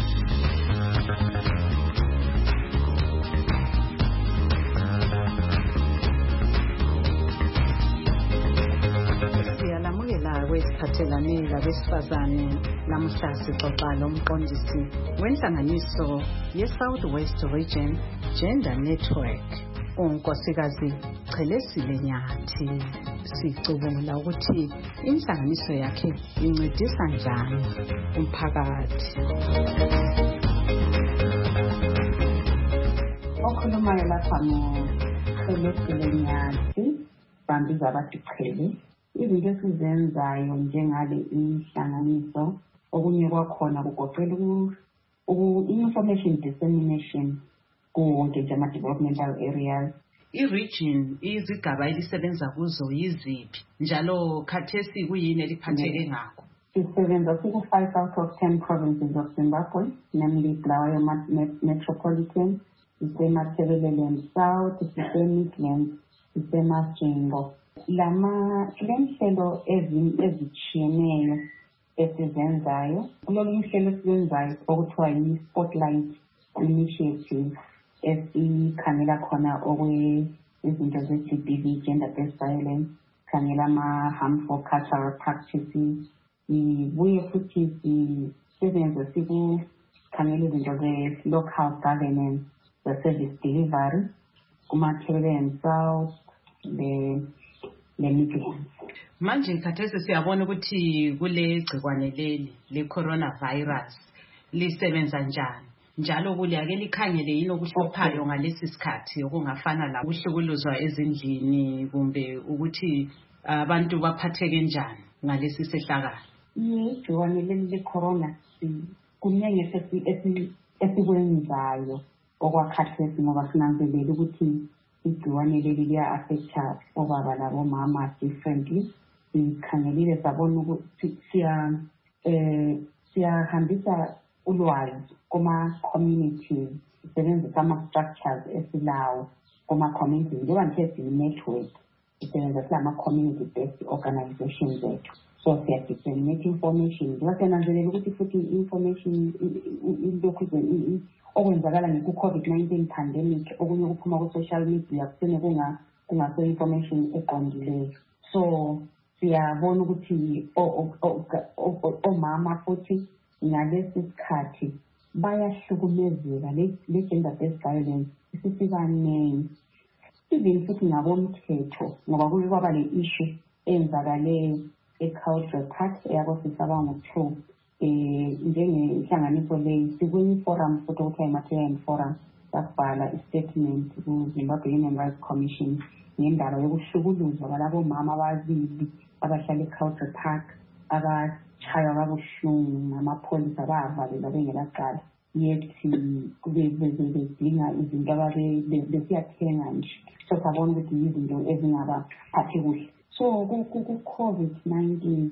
Esiphathelane labesifazane namuhla sixoxa lomqondisi wenhlanganiso ye-South West Region Gender Network unkosikazi Chelesile Nyathi. Sicubungula ukuthi inhlanganiso yakhe incedisa njani umphakathi. Okhulumayo lapha Chelesile Nyathi bambiza abathi Chele. Izinto esizenzayo njengale inhlanganiso okunye kwakhona kugoqela information dissemination kuwonke nje ama-developmental areas. I-region izigaba elisebenza kuzo yiziphi njalo khathesi kuyini eliphatheke ngakho? Sisebenza ku-5 out of 10 provinces of Zimbabwe, namely Bulawayo Metropolitan, sisemathebelele South, siseMidlands, siseMajingo. Lenhlelo ezitshiyeneyo esizenzayo kulolu hlelo esizenzayo okuthiwa yi-Spotlight Initiative esikhangela khona izinto ze-GBV, gender-based violence, sikhangela ama-harmful cultural practices. Sibuye futhi sisebenze sikhangela izinto ze-local governance, the-service delivery, kuma-Cape South, le-Midlands. Manje khathesi siyabona ukuthi kule gcikwane leli le-coronavirus lisebenza njani. Njalo kuliyake likhangele yini okuhluphayo ngalesi sikhathi okungafana la ukuhlukuluzwa ezindlini kumbe ukuthi abantu baphatheke njani ngalesi sehlakalo. Igciwane leli le-corona kuningi esikwenzayo okwakhathesi ngoba sinanzelela ukuthi igciwane leli liya-affecta obaba labomama differently. Sikhangelile sabona ukuthi siyahambisa ulwazi kuma-communities, sisebenzisa ama-structures esilawo kuma-communities. Njengoba ngithe network sisebenzisa ama-community-based organizations zethu. So siya-disseminate information. Njengoba siyananzelela ukuthi futhi information ilokhu okwenzakala ku-COVID-19 pandemic, okunye kuphuma ku-social media kusene kungaso-information eqondileyo. So siyabona ukuthi omama futhi ngalesi sikhathi bayahlukumezeka le-gender-based violence isisibaningi. Even futhi ngabomthetho ngoba kuke kwaba le-issue eyenzakale e-Cultural Park eyabosisaba ngo-2 njengenhlanganiso leyi sikwenye forum futhi okuthiwa i-Material Forum sabhala i-statement ku-Zimbabwe Human Rights Commission ngendaba yokuhlukuluzwa kwalabomama ababili abahlala e-Cultural Park abashaywa kabuhlungu ngamapholisa bavalela bengelaqala yethi bedinga izinto besiyathenga nje. So sabona ukuthi izinto ezingabaphathi kuhle. So ku-COVID-19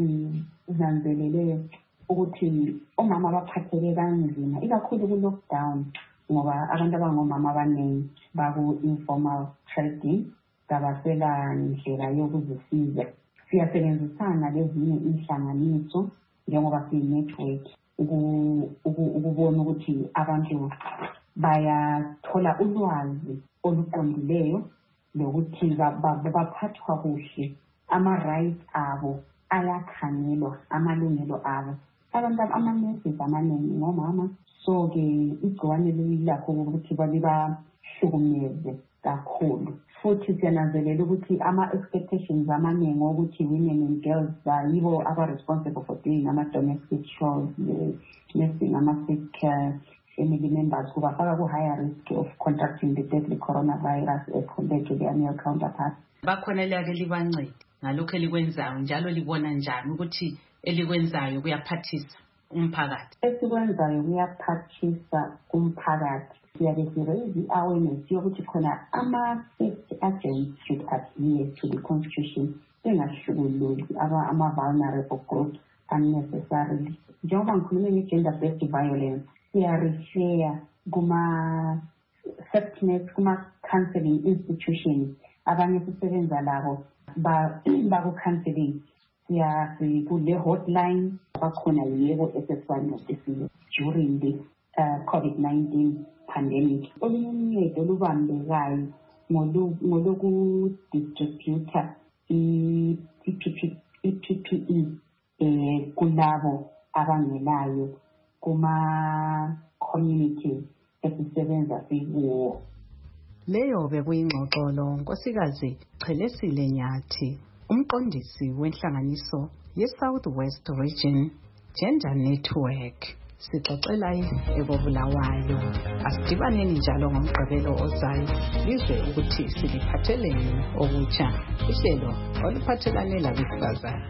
sinanzelele ukuthi omama baphatheke kanzima ikakhulu ku-lockdown ngoba abantu abangomama abaningi baku-informal trading kabasela ndlela yokuzisiza. Siyasebenzisana lezinye inhlanganiso njengoba siyi-network ukubona ukuthi abantu bayathola ulwazi oluqondileyo lokuthi baphathwa kuhle, ama-rights abo ayakhangelwa, amalungelo abo. Abantu ama-nurses amaningi ngomama, so-ke igciwane lilakho ukuthi bahlukumeze kakhulu. Futhi siyananzelela ukuthi ama-expectations amaningi ukuthi women and girls yibo aba-responsible for doing ama-domestic chores, nursing, ama-sick care, family members kubafaka ku-higher risk of contracting the deadly coronavirus as compared to their male counterparts. Bakhona liyake libancede ngalokho elikwenzayo njalo libona njani ukuthi elikwenzayo kuyaphathisa umphakathi? Esikwenzayo kuyaphathisa umphakathi. Siyabe siraise i-awareness yokuthi khona ama-safety agents should adhere to the constitution, bengahlukuluzi ama-vulnerable groups unnecessarily. Njengoba ngikhulume nge-gender-based violence, siya-refer kuma-safety kuma-counseling institutions abanye sisebenza labo baku-counseling. Kule-hotline bakhona yebo esesibancedisile during this COVID-19 pandemic. Olunye uncedo olubambekayo ngolokudistributa i-PPE kulabo abangelayo kuma-community esisebenza sikuwo. Leyo bekuyingxoxolo Nkosikazi Chelesile Nyathi, umqondisi wenhlanganiso ye-South West Region Gender Network. Sixoxela ekobulawayo. Asidibaneni njalo ngomgqibelo ozayo lizwe ukuthi siliphatheleni okutsha uhlelo oluphathelane labesifazane.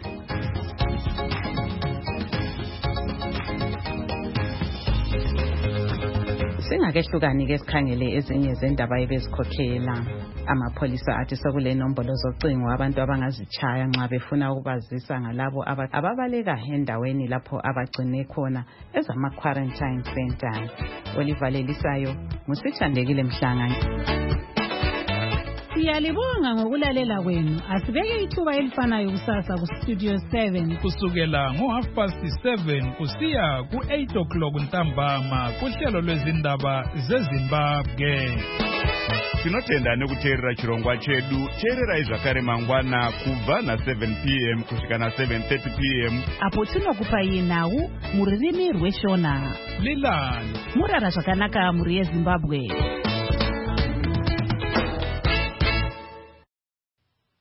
Singakehlukani ke sikhangele ezinye zendaba ebezikhokhela. Amapholisa athi sekule nombolo zocingo abantu abangazichaya nxa befuna ukubazisa ngalabo ababaleka endaweni lapho abagcine khona ezama-quarantine center. Olivalelisayo ngusithandekile Mhlanga. Siyalibonga ngokulalela kwenu. Asibeke ithuba elifanayo kusasa ku-Studio 7 kusukela ngo-7:30 kusiya ku-8 o'clock ntambama kuhlelo lwezindaba zeZimbabwe. tinotenda nekuteerera chirongwa chedu. Teererai zvakare mangwana kubva na7 p.m. kusvika na7:30 p.m. apo tinokupai nhau mururimi rweshona. Lilan murara zvakanaka muri yeZimbabwe.